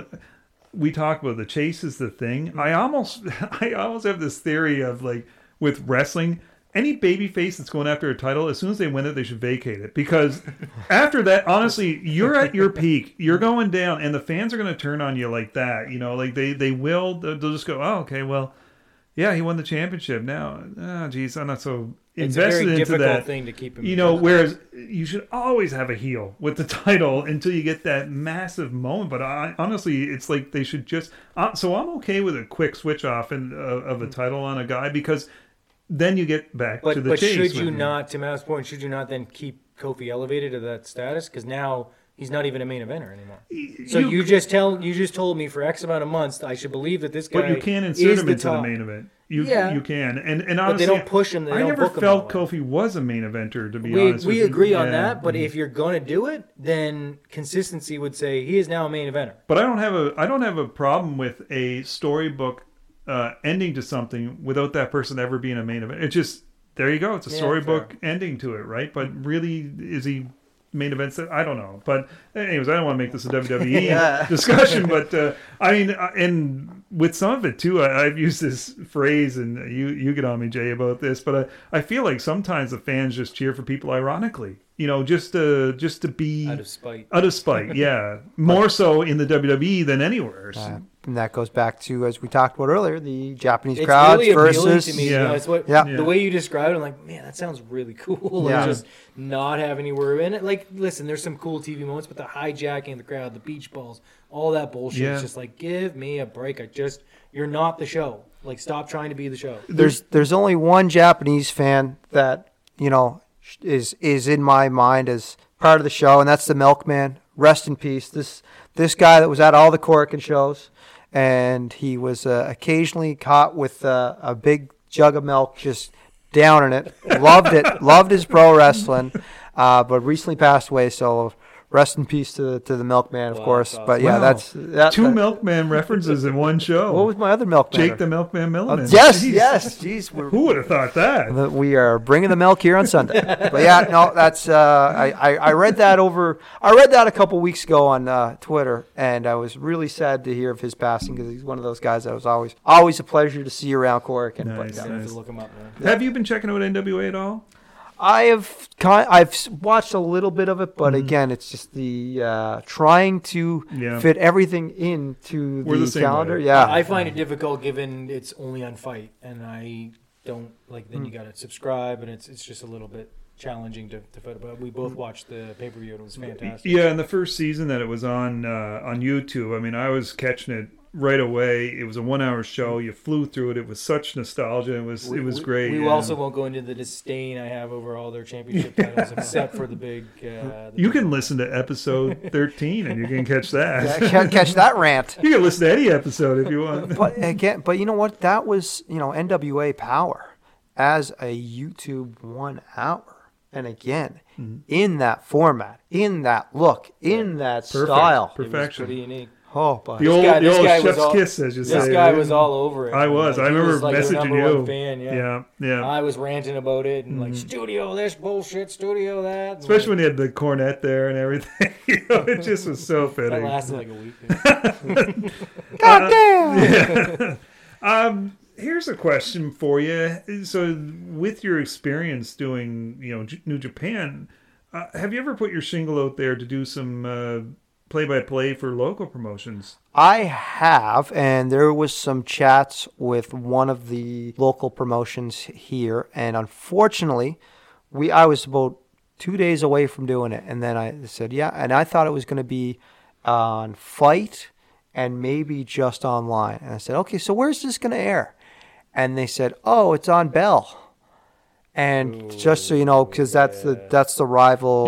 [SPEAKER 1] We talk about the chase is the thing. I almost have this theory of, like, with wrestling, any babyface that's going after a title, as soon as they win it, they should vacate it. Because after that, honestly, you're at your peak. You're going down, and the fans are going to turn on you like that. Like they will. They'll just go, oh, okay, well, yeah, he won the championship. Now, geez, I'm not so invested into that.
[SPEAKER 2] It's a very difficult thing to keep him.
[SPEAKER 1] Whereas you should always have a heel with the title until you get that massive moment. But honestly, it's like they should just. So I'm okay with a quick switch off of a title on a guy, because then you get back to the chase.
[SPEAKER 2] But should you not, to Matt's point, should you not then keep Kofi elevated to that status? Because now he's not even a main eventer anymore. So you just told me for X amount of months I should believe that this guy.
[SPEAKER 1] But you can insert him into the main event. You can, and honestly,
[SPEAKER 2] but they don't push him. I
[SPEAKER 1] never felt Kofi was a main eventer, to be honest.
[SPEAKER 2] We agree on that, but if you're going to do it, then consistency would say he is now a main eventer.
[SPEAKER 1] But I don't have a problem with a storybook ending to something without that person ever being a main event. It's just, there you go. It's a storybook ending to it, right? But really, is he main events? I don't know. But anyways, I don't want to make this a WWE discussion. But I mean, and with some of it too, I've used this phrase, and you get on me, Jay, about this. But I feel like sometimes the fans just cheer for people ironically. Just to be
[SPEAKER 2] out of spite.
[SPEAKER 1] Out of spite, yeah. More so in the WWE than anywhere.
[SPEAKER 3] And that goes back to, as we talked about earlier, the Japanese crowds really versus.
[SPEAKER 2] To me, the way you describe it, I'm like, man, that sounds really cool. Yeah. Just not have anywhere in it. Like, listen, there's some cool TV moments, but the hijacking the crowd, the beach balls, all that bullshit. It's just like, give me a break. You're not the show. Like, stop trying to be the show.
[SPEAKER 3] There's only one Japanese fan that is in my mind as part of the show, and that's the Milkman. Rest in peace. This guy that was at all the Korakuen shows, and he was occasionally caught with a big jug of milk, just downing it. Loved it. Loved his pro wrestling, but recently passed away. So rest in peace to the Milkman, of course. Awesome. But yeah, that's
[SPEAKER 1] two Milkman references in one show.
[SPEAKER 3] What was my other Milkman?
[SPEAKER 1] Jake the Milkman Milliman.
[SPEAKER 3] Yes. Jeez,
[SPEAKER 1] who would have thought that?
[SPEAKER 3] We are bringing the milk here on Sunday. But yeah, no, that's I read that a couple weeks ago on Twitter, and I was really sad to hear of his passing, because he's one of those guys that was always a pleasure to see around Korakuen.
[SPEAKER 1] Nice.
[SPEAKER 2] To look him up, man.
[SPEAKER 1] Have you been checking out NWA at all?
[SPEAKER 3] I've watched a little bit of it, but again, it's just the trying to fit everything into the calendar.
[SPEAKER 1] Way.
[SPEAKER 3] Yeah,
[SPEAKER 2] I find it difficult given it's only on Fight, and I don't like. Then you got to subscribe, and it's just a little bit challenging to fit. But we both watched the pay-per-view, and it was fantastic.
[SPEAKER 1] Yeah, and the first season that it was on YouTube, I mean, I was catching it right away. It was a 1 hour show. You flew through it. It was such nostalgia. It was great.
[SPEAKER 2] We also won't go into the disdain I have over all their championship titles, except for the big.
[SPEAKER 1] You can listen to episode 13, and you can catch that.
[SPEAKER 3] Catch that rant.
[SPEAKER 1] You can listen to any episode if you want.
[SPEAKER 3] But you know what? That was NWA Power as a YouTube 1 hour, and again in that format, in that look, in that style,
[SPEAKER 1] perfection.
[SPEAKER 2] It was pretty unique.
[SPEAKER 3] Oh, but
[SPEAKER 1] the old chef's kiss, as you say.
[SPEAKER 2] This guy was all over it.
[SPEAKER 1] I was. I remember messaging you.
[SPEAKER 2] Fan,
[SPEAKER 1] yeah.
[SPEAKER 2] I was ranting about it and studio this bullshit, studio that.
[SPEAKER 1] Especially when he had the cornet there and everything. It just was so fitting.
[SPEAKER 2] That lasted like a week.
[SPEAKER 3] God
[SPEAKER 1] damn. Here's a question for you. So, with your experience doing, New Japan, have you ever put your shingle out there to do some play-by-play for local promotions?
[SPEAKER 3] I have, and there was some chats with one of the local promotions here, and unfortunately, I was about 2 days away from doing it, and then I said, and I thought it was going to be on Fight and maybe just online, and I said, okay, so where's this going to air? And they said, oh, it's on Bell. And just so you know, because that's the rival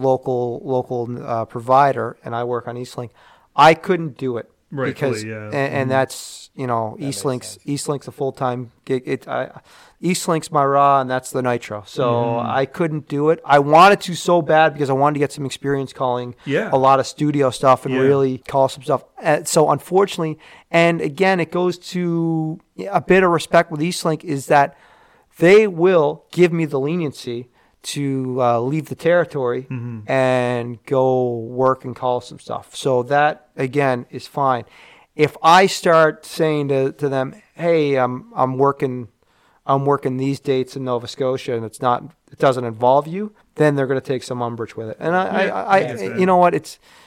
[SPEAKER 3] local provider, and I work on Eastlink, I couldn't do it because and that's Eastlink's a full-time gig. Eastlink's my Raw, and that's the Nitro, so I couldn't do it. I wanted to so bad because I wanted to get some experience calling a lot of studio stuff and really call some stuff. So unfortunately, and again, it goes to a bit of respect with Eastlink is that they will give me the leniency to leave the territory and go work and call some stuff. So that, again, is fine. If I start saying to them, hey, I'm working these dates in Nova Scotia and it doesn't involve you, then they're going to take some umbrage with it. And I you know what,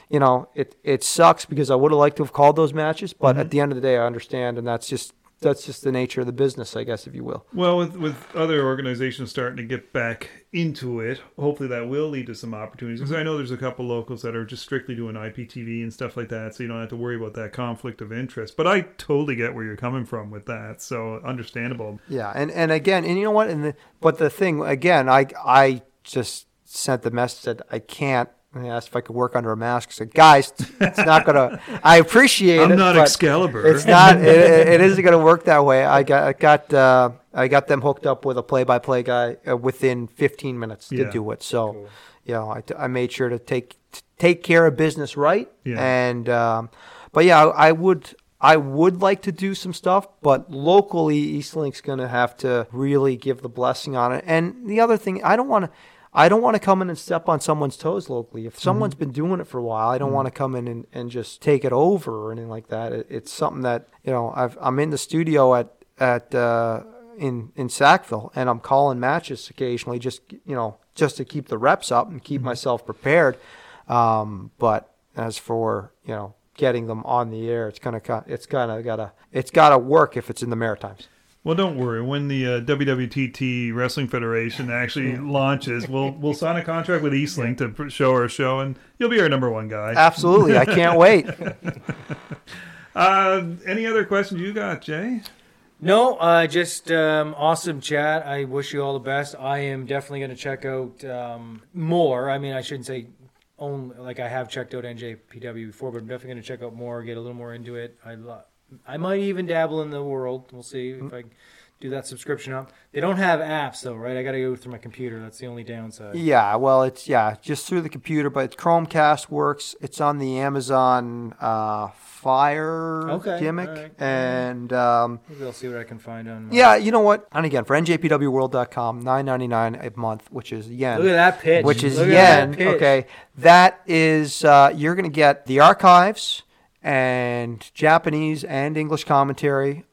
[SPEAKER 3] it sucks because I would have liked to have called those matches, but at the end of the day, I understand, and that's just the nature of the business, I guess, if you will.
[SPEAKER 1] Well, with other organizations starting to get back into it, hopefully that will lead to some opportunities. Because I know there's a couple locals that are just strictly doing IPTV and stuff like that, so you don't have to worry about that conflict of interest. But I totally get where you're coming from with that, so understandable.
[SPEAKER 3] Yeah, and again, and you know what? But the thing, again, I just sent the message that I can't. I asked if I could work under a mask. I said, guys, it's not going to... I appreciate it.
[SPEAKER 1] I'm not Excalibur.
[SPEAKER 3] It's not... it isn't going to work that way. I got them hooked up with a play-by-play guy within 15 minutes to do it. So, cool. I made sure to take care of business right. Yeah. And, but yeah, I would like to do some stuff, but locally, Eastlink's going to have to really give the blessing on it. And the other thing, I don't want to come in and step on someone's toes locally. If someone's been doing it for a while, I don't want to come in and just take it over or anything like that. It's something that, I'm in the studio in Sackville, and I'm calling matches occasionally just to keep the reps up and keep myself prepared. But as for, getting them on the air, it's gotta work if it's in the Maritimes.
[SPEAKER 1] Well, don't worry. When the WWTT Wrestling Federation actually launches, we'll sign a contract with Eastlink to show our show, and you'll be our number one guy.
[SPEAKER 3] Absolutely. I can't wait.
[SPEAKER 1] Any other questions you got, Jay?
[SPEAKER 2] No, just awesome chat. I wish you all the best. I am definitely going to check out more. I mean, I shouldn't say only, like I have checked out NJPW before, but I'm definitely going to check out more, get a little more into it. I might even dabble in the world. We'll see if I do that subscription up. They don't have apps though, right? I got to go through my computer. That's the only downside.
[SPEAKER 3] Yeah, well, it's just through the computer, but Chromecast works. It's on the Amazon Fire gimmick, right. And
[SPEAKER 2] maybe I'll see what I can find on.
[SPEAKER 3] Yeah, you know what? And again, for NJPWWorld.com, $9.99 a month, which is yen.
[SPEAKER 2] Look at that pitch.
[SPEAKER 3] Which is yen. Okay, that is you're going to get the archives and Japanese and English commentary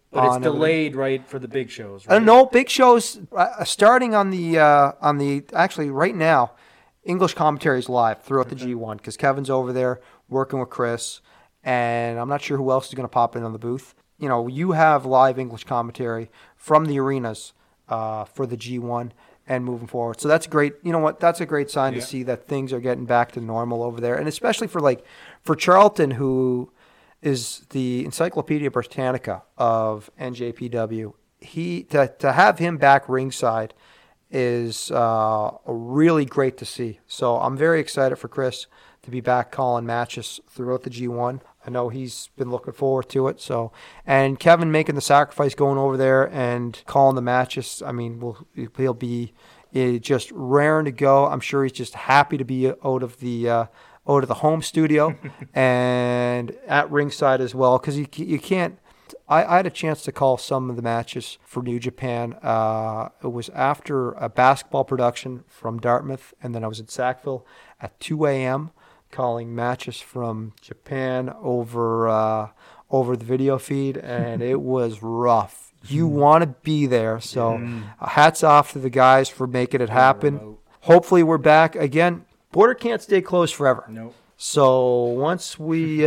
[SPEAKER 2] But it's delayed, right, for the big shows,
[SPEAKER 3] I
[SPEAKER 2] right?
[SPEAKER 3] No, big shows starting on the actually right now. English commentary is live throughout the G1 because Kevin's over there working with Chris, and I'm not sure who else is going to pop in on the booth. You know, you have live English commentary from the arenas for the G1 and moving forward. So that's great. You know what? That's a great sign to see that things are getting back to normal over there, and especially for Charlton, who is the Encyclopedia Britannica of NJPW. To have him back ringside is really great to see. So I'm very excited for Chris to be back calling matches throughout the G1. I know he's been looking forward to it. So, and Kevin making the sacrifice going over there and calling the matches. I mean, he'll be just raring to go. I'm sure he's just happy to be out of the home studio and at ringside as well, because you can't. I had a chance to call some of the matches for New Japan. It was after a basketball production from Dartmouth, and then I was in Sackville at 2 a.m. calling matches from Japan over the video feed, and it was rough. You want to be there, so hats off to the guys for making it happen. Hopefully we're back again. Border can't stay closed forever.
[SPEAKER 2] Nope.
[SPEAKER 3] So once we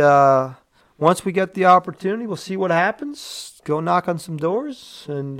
[SPEAKER 3] get the opportunity, we'll see what happens. Go knock on some doors, and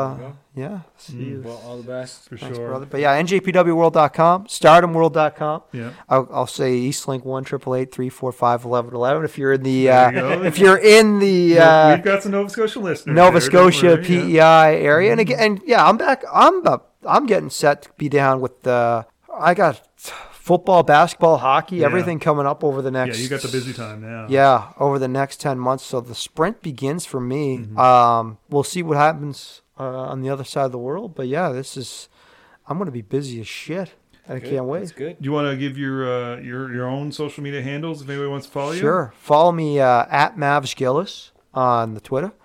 [SPEAKER 3] see you.
[SPEAKER 2] Well, all the best.
[SPEAKER 1] Thanks, sure.
[SPEAKER 3] Brother. But yeah, njpwworld.com, stardomworld.com.
[SPEAKER 1] Yeah.
[SPEAKER 3] I'll say Eastlink 1-888-345-1111 if you're in the if you're in the
[SPEAKER 1] we've got some Nova Scotia listeners.
[SPEAKER 3] Nova Scotia PEI area, and again, I'm back. I'm getting set to be down with I got football, basketball, hockey, everything coming up over the next.
[SPEAKER 1] Yeah, you got the busy time now.
[SPEAKER 3] Yeah, over the next 10 months. So the sprint begins for me. Mm-hmm. We'll see what happens on the other side of the world. But yeah, I'm going to be busy as shit. I can't wait.
[SPEAKER 2] That's good.
[SPEAKER 1] Do you want to give your own social media handles if anybody wants to follow you?
[SPEAKER 3] Sure. Follow me at Mavs Gillis on the Twitter.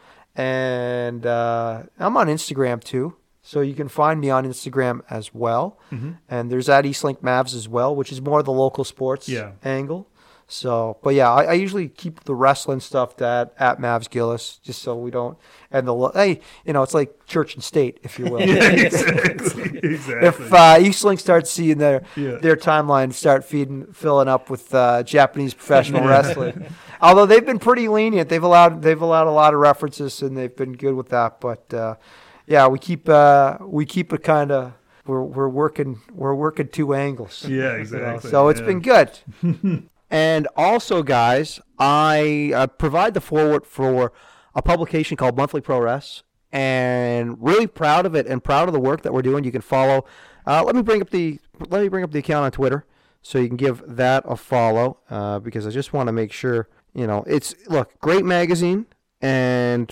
[SPEAKER 3] And I'm on Instagram too. So you can find me on Instagram as well. Mm-hmm. And there's at Eastlink Mavs as well, which is more the local sports angle. So, but yeah, I usually keep the wrestling stuff at Mavs Gillis, just so we don't. And it's like church and state, if you will.
[SPEAKER 1] Yeah, exactly.
[SPEAKER 3] If Eastlink starts seeing their timeline start filling up with Japanese professional wrestling, although they've been pretty lenient, they've allowed a lot of references, and they've been good with that. But we keep it kind of. We're working two angles.
[SPEAKER 1] Yeah, exactly.
[SPEAKER 3] So it's been good. And also, guys, I provide the foreword for a publication called Monthly Pro Wrest, and really proud of it and proud of the work that we're doing. You can follow. Let me bring up the account on Twitter so you can give that a follow because I just want to make sure it's great magazine, and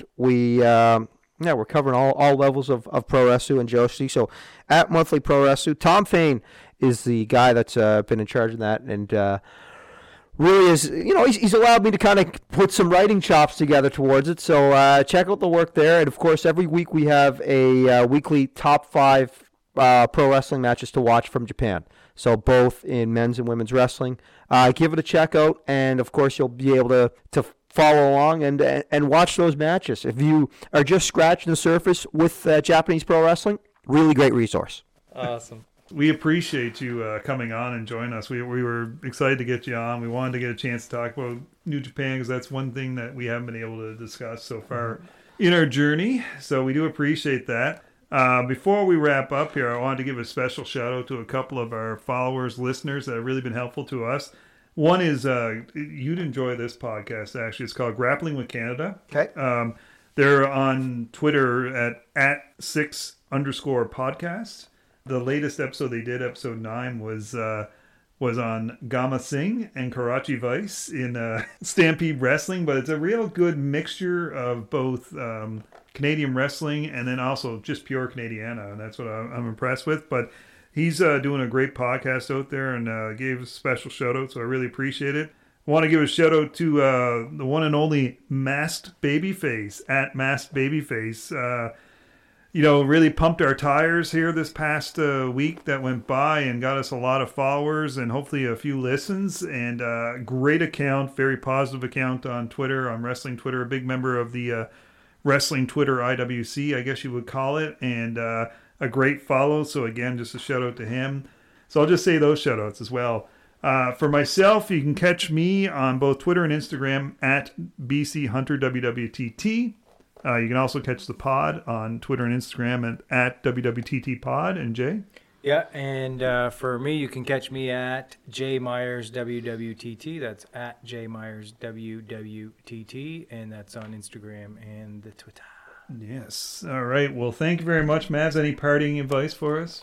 [SPEAKER 3] we're covering all levels of Pro Wrestling and Joshi. So at Monthly Pro Wrestling, Tom Fain is the guy that's been in charge of that, and really is, he's allowed me to kind of put some writing chops together towards it. So check out the work there. And, of course, every week we have a weekly top 5 pro wrestling matches to watch from Japan. So both in men's and women's wrestling. Give it a check out. And, of course, you'll be able to follow along and watch those matches. If you are just scratching the surface with Japanese pro wrestling, really great resource.
[SPEAKER 2] Awesome.
[SPEAKER 1] We appreciate you coming on and joining us. We were excited to get you on. We wanted to get a chance to talk about New Japan because that's one thing that we haven't been able to discuss so far in our journey. So we do appreciate that. Before we wrap up here, I wanted to give a special shout out to a couple of our followers, listeners that have really been helpful to us. One is, you'd enjoy this podcast, actually. It's called Grappling with Canada.
[SPEAKER 3] Okay.
[SPEAKER 1] They're on Twitter at 6_podcast. The latest episode they did, episode 9, was on Gama Singh and Karachi Vice in Stampede Wrestling. But it's a real good mixture of both Canadian wrestling and then also just pure Canadiana. And that's what I'm impressed with. But he's doing a great podcast out there and gave a special shout out. So I really appreciate it. I want to give a shout out to the one and only Masked Babyface at Masked Babyface. Really pumped our tires here this past week that went by and got us a lot of followers and hopefully a few listens. And great account, very positive account on Twitter, on Wrestling Twitter, a big member of the Wrestling Twitter IWC, I guess you would call it, and a great follow. So again, just a shout out to him. So I'll just say those shout outs as well. For myself, you can catch me on both Twitter and Instagram at BCHunterWWTT. You can also catch the pod on Twitter and Instagram at WWTTPod. And Jay?
[SPEAKER 2] Yeah, and for me, you can catch me at JMyersWWTT. That's at JMyersWWTT, and that's on Instagram and the Twitter.
[SPEAKER 1] Yes. All right. Well, thank you very much, Mavs. Any parting advice for us?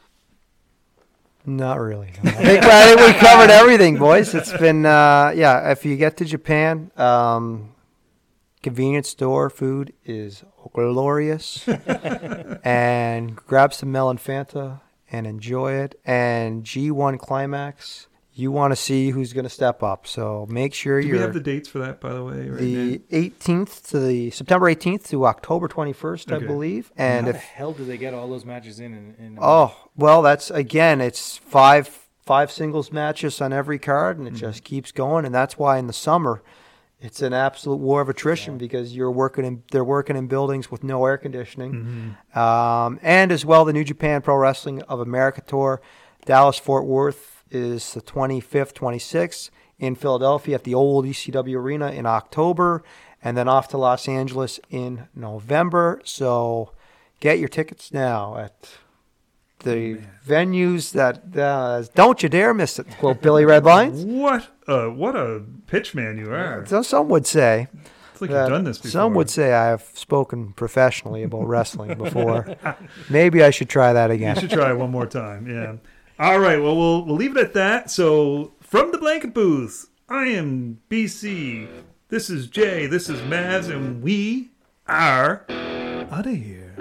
[SPEAKER 3] Not really. No. I think we covered everything, boys. It's been, if you get to Japan, convenience store food is glorious. And grab some melon Fanta and enjoy it. And G1 Climax, you want to see who's going to step up. So make sure
[SPEAKER 1] Do we have the dates for that, by the way? Right
[SPEAKER 3] the
[SPEAKER 1] now?
[SPEAKER 3] 18th to the September 18th to October 21st, I believe. And
[SPEAKER 2] how the hell do they get all those matches in
[SPEAKER 3] that's again, it's five singles matches on every card, and it just keeps going. And that's why in the summer, it's an absolute war of attrition because they're working in buildings with no air conditioning. And as well, the New Japan Pro Wrestling of America Tour, Dallas-Fort Worth is the 25th, 26th in Philadelphia at the old ECW Arena in October, and then off to Los Angeles in November. So get your tickets now at the venues that don't you dare miss it, quote Billy Redlines.
[SPEAKER 1] What a pitch man you are.
[SPEAKER 3] So some would say.
[SPEAKER 1] It's like you've done this before.
[SPEAKER 3] Some would say I have spoken professionally about wrestling before. Maybe I should try that again.
[SPEAKER 1] You should try it one more time, yeah. All right, well, we'll leave it at that. So, from the Blanket Booth, I am BC. This is Jay. This is Mavs, and we are out of here.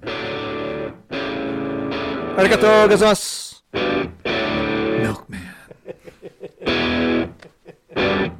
[SPEAKER 3] Arigatou gozaimasu.
[SPEAKER 1] Milkman.